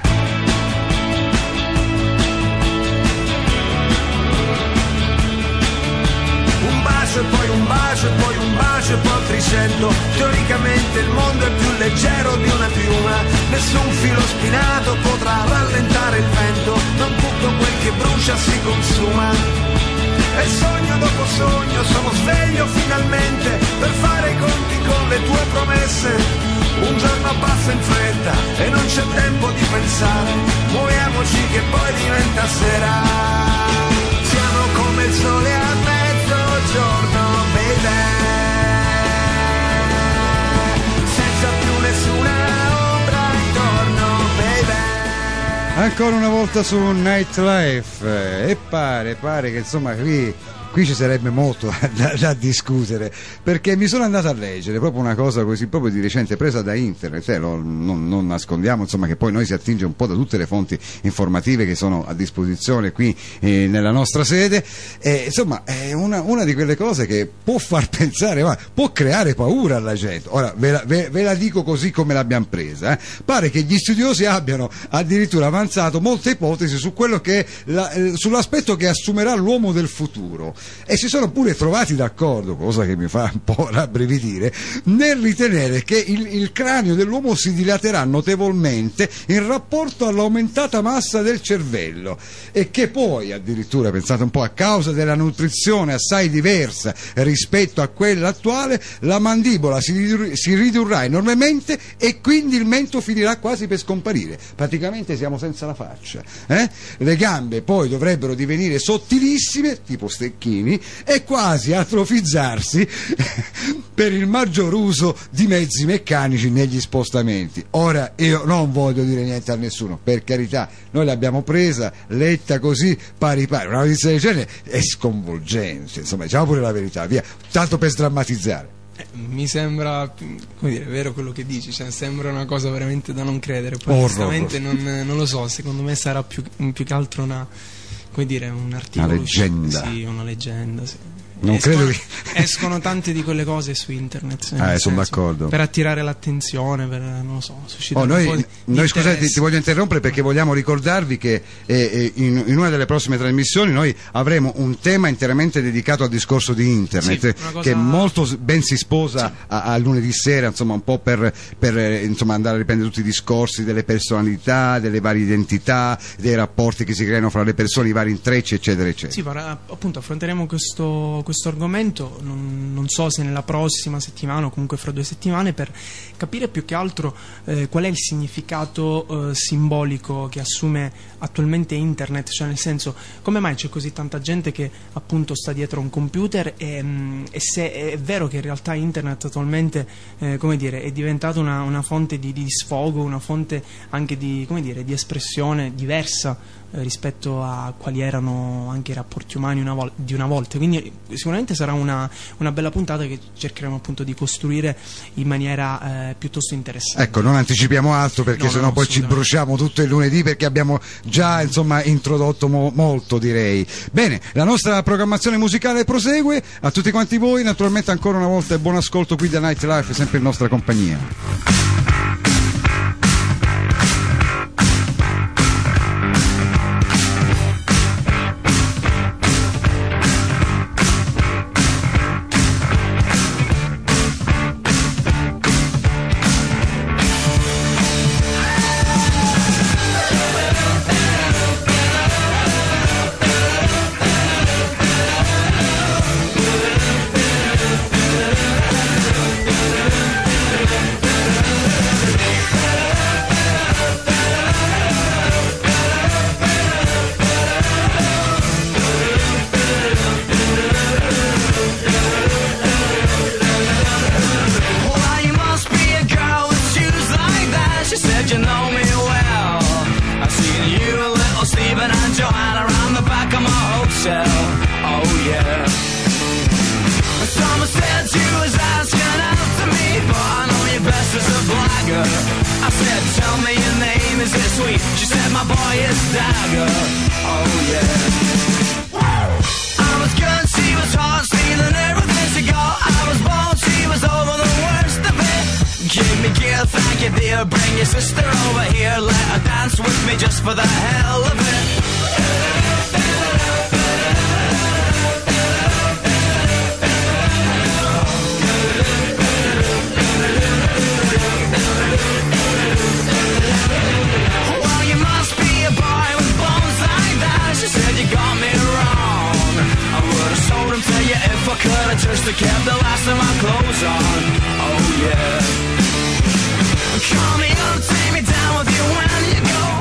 Un bacio e poi un bacio e poi un bacio e poi altri cento. Teoricamente il mondo è più leggero di una piuma, nessun filo spinato potrà rallentare il vento, non tutto quel che brucia si consuma. E sogno dopo sogno sono sveglio finalmente per fare i conti con le tue promesse. Un giorno passa in fretta e non c'è tempo di pensare, muoviamoci che poi diventa sera. Siamo come il sole a mezzogiorno, baby, Ancora una volta su Nightlife, e pare, pare che insomma qui, qui ci sarebbe molto da, da discutere, perché mi sono andato a leggere proprio una cosa così, proprio di recente, presa da internet, eh, lo, non, non nascondiamo insomma che poi noi si attinge un po' da tutte le fonti informative che sono a disposizione qui eh, nella nostra sede, e insomma è una, una di quelle cose che può far pensare, ma può creare paura alla gente. Ora ve la, ve, ve la dico così come l'abbiamo presa, eh. Pare che gli studiosi abbiano addirittura avanzato molte ipotesi su quello che la, eh, sull'aspetto che assumerà l'uomo del futuro, e si sono pure trovati d'accordo, cosa che mi fa un po' rabbrividire, nel ritenere che il, il cranio dell'uomo si dilaterà notevolmente in rapporto all'aumentata massa del cervello, e che poi addirittura, pensate un po', a causa della nutrizione assai diversa rispetto a quella attuale, la mandibola si, ridur- si ridurrà enormemente e quindi il mento finirà quasi per scomparire, praticamente siamo senza la faccia, eh? Le gambe poi dovrebbero divenire sottilissime, tipo stecchini, e quasi atrofizzarsi per il maggior uso di mezzi meccanici negli spostamenti. Ora io non voglio dire niente a nessuno, per carità, noi l'abbiamo presa, letta così pari pari, una notizia del genere è sconvolgente, insomma, diciamo pure la verità, via, tanto per sdrammatizzare. Eh, mi sembra, come dire, vero quello che dici, cioè sembra una cosa veramente da non credere, poi onestamente non, non lo so, secondo me sarà più, più che altro una, come dire, un articolo, una leggenda, sì, una leggenda, sì. Non escono, credo che... escono tante di quelle cose su internet, eh, sono d'accordo, per attirare l'attenzione, per, non lo so, suscitare oh, noi, un po' di, noi di scusate, ti voglio interrompere perché vogliamo ricordarvi che eh, in, in una delle prossime trasmissioni noi avremo un tema interamente dedicato al discorso di internet, sì, cosa... che molto ben si sposa sì. a, a lunedì sera, insomma, un po' per, per insomma, andare a riprendere tutti i discorsi delle personalità, delle varie identità, dei rapporti che si creano fra le persone, i vari intrecci, eccetera eccetera. Sì, ma appunto affronteremo questo questo argomento, non, non so se nella prossima settimana o comunque fra due settimane, per capire più che altro eh, qual è il significato eh, simbolico che assume attualmente internet, cioè nel senso, come mai c'è così tanta gente che appunto sta dietro a un computer, e, e se è vero che in realtà internet attualmente eh, come dire, è diventato una, una fonte di, di sfogo, una fonte anche di, come dire, di espressione diversa rispetto a quali erano anche i rapporti umani una vol- di una volta, quindi sicuramente sarà una, una bella puntata che cercheremo appunto di costruire in maniera eh, piuttosto interessante. Ecco, non anticipiamo altro perché no, sennò no, poi ci bruciamo tutto il lunedì, perché abbiamo già insomma introdotto mo- molto, direi. Bene, la nostra programmazione musicale prosegue. A tutti quanti voi naturalmente ancora una volta buon ascolto qui da Nightlife, sempre in nostra compagnia. Bring your sister over here, let her dance with me just for the hell of it. Well, you must be a boy with bones like that. She said you got me wrong. I would have sold him to you if I could have just kept the last of my clothes on. Oh yeah. Call me up, take me down with you when you go.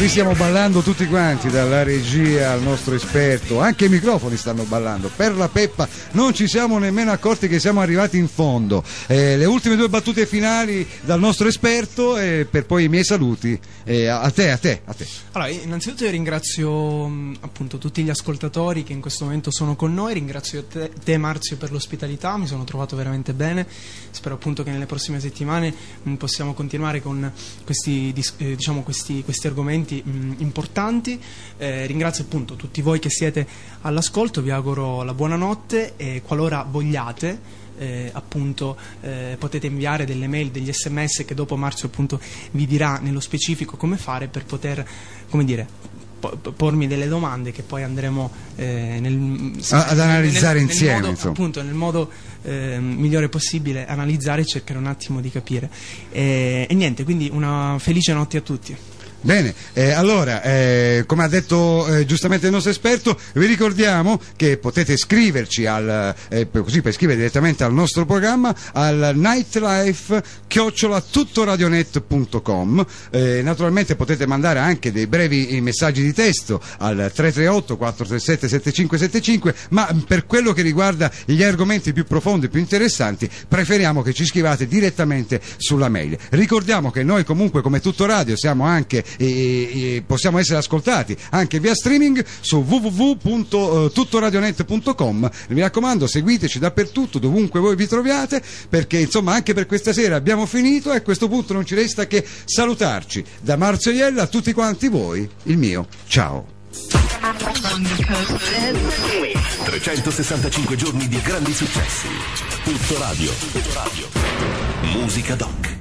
qui stiamo ballando tutti quanti, dalla regia al nostro esperto, anche i microfoni stanno ballando. Per la Peppa non ci siamo nemmeno accorti che siamo arrivati in fondo. Eh, le ultime due battute finali dal nostro esperto e per poi i miei saluti. Eh, a te, a te, a te. Allora, innanzitutto io ringrazio mh, appunto tutti gli ascoltatori che in questo momento sono con noi, ringrazio te, te Marzio per l'ospitalità, mi sono trovato veramente bene, spero appunto che nelle prossime settimane mh, possiamo continuare con questi, eh, diciamo, questi, questi argomenti mh, importanti. Eh, ringrazio appunto tutti voi che siete all'ascolto, vi auguro la buonanotte e qualora vogliate Eh, appunto eh, potete inviare delle mail, degli sms che dopo Marzio appunto vi dirà nello specifico come fare per poter, come dire, po- pormi delle domande che poi andremo eh, nel, A- ad analizzare nel, insieme, nel modo, insomma. appunto nel modo eh, migliore possibile, analizzare e cercare un attimo di capire e, e niente, quindi una felice notte a tutti. Bene, eh, allora, eh, come ha detto eh, giustamente il nostro esperto, vi ricordiamo che potete scriverci al, eh, per, così per scrivere direttamente al nostro programma al nightlife chiocciola tuttoradionet punto com. Eh, naturalmente potete mandare anche dei brevi messaggi di testo al tre tre otto quattro tre sette sette cinque sette cinque, ma per quello che riguarda gli argomenti più profondi e più interessanti preferiamo che ci scrivate direttamente sulla mail. Ricordiamo che noi comunque come Tutto Radio siamo anche E, e possiamo essere ascoltati anche via streaming su w w w punto tuttoradionet punto com. Mi raccomando, seguiteci dappertutto, dovunque voi vi troviate, perché insomma anche per questa sera abbiamo finito e a questo punto non ci resta che salutarci. Da Marzio Iella a tutti quanti voi, il mio ciao. trecentosessantacinque giorni di grandi successi. Tutto radio. Musica doc.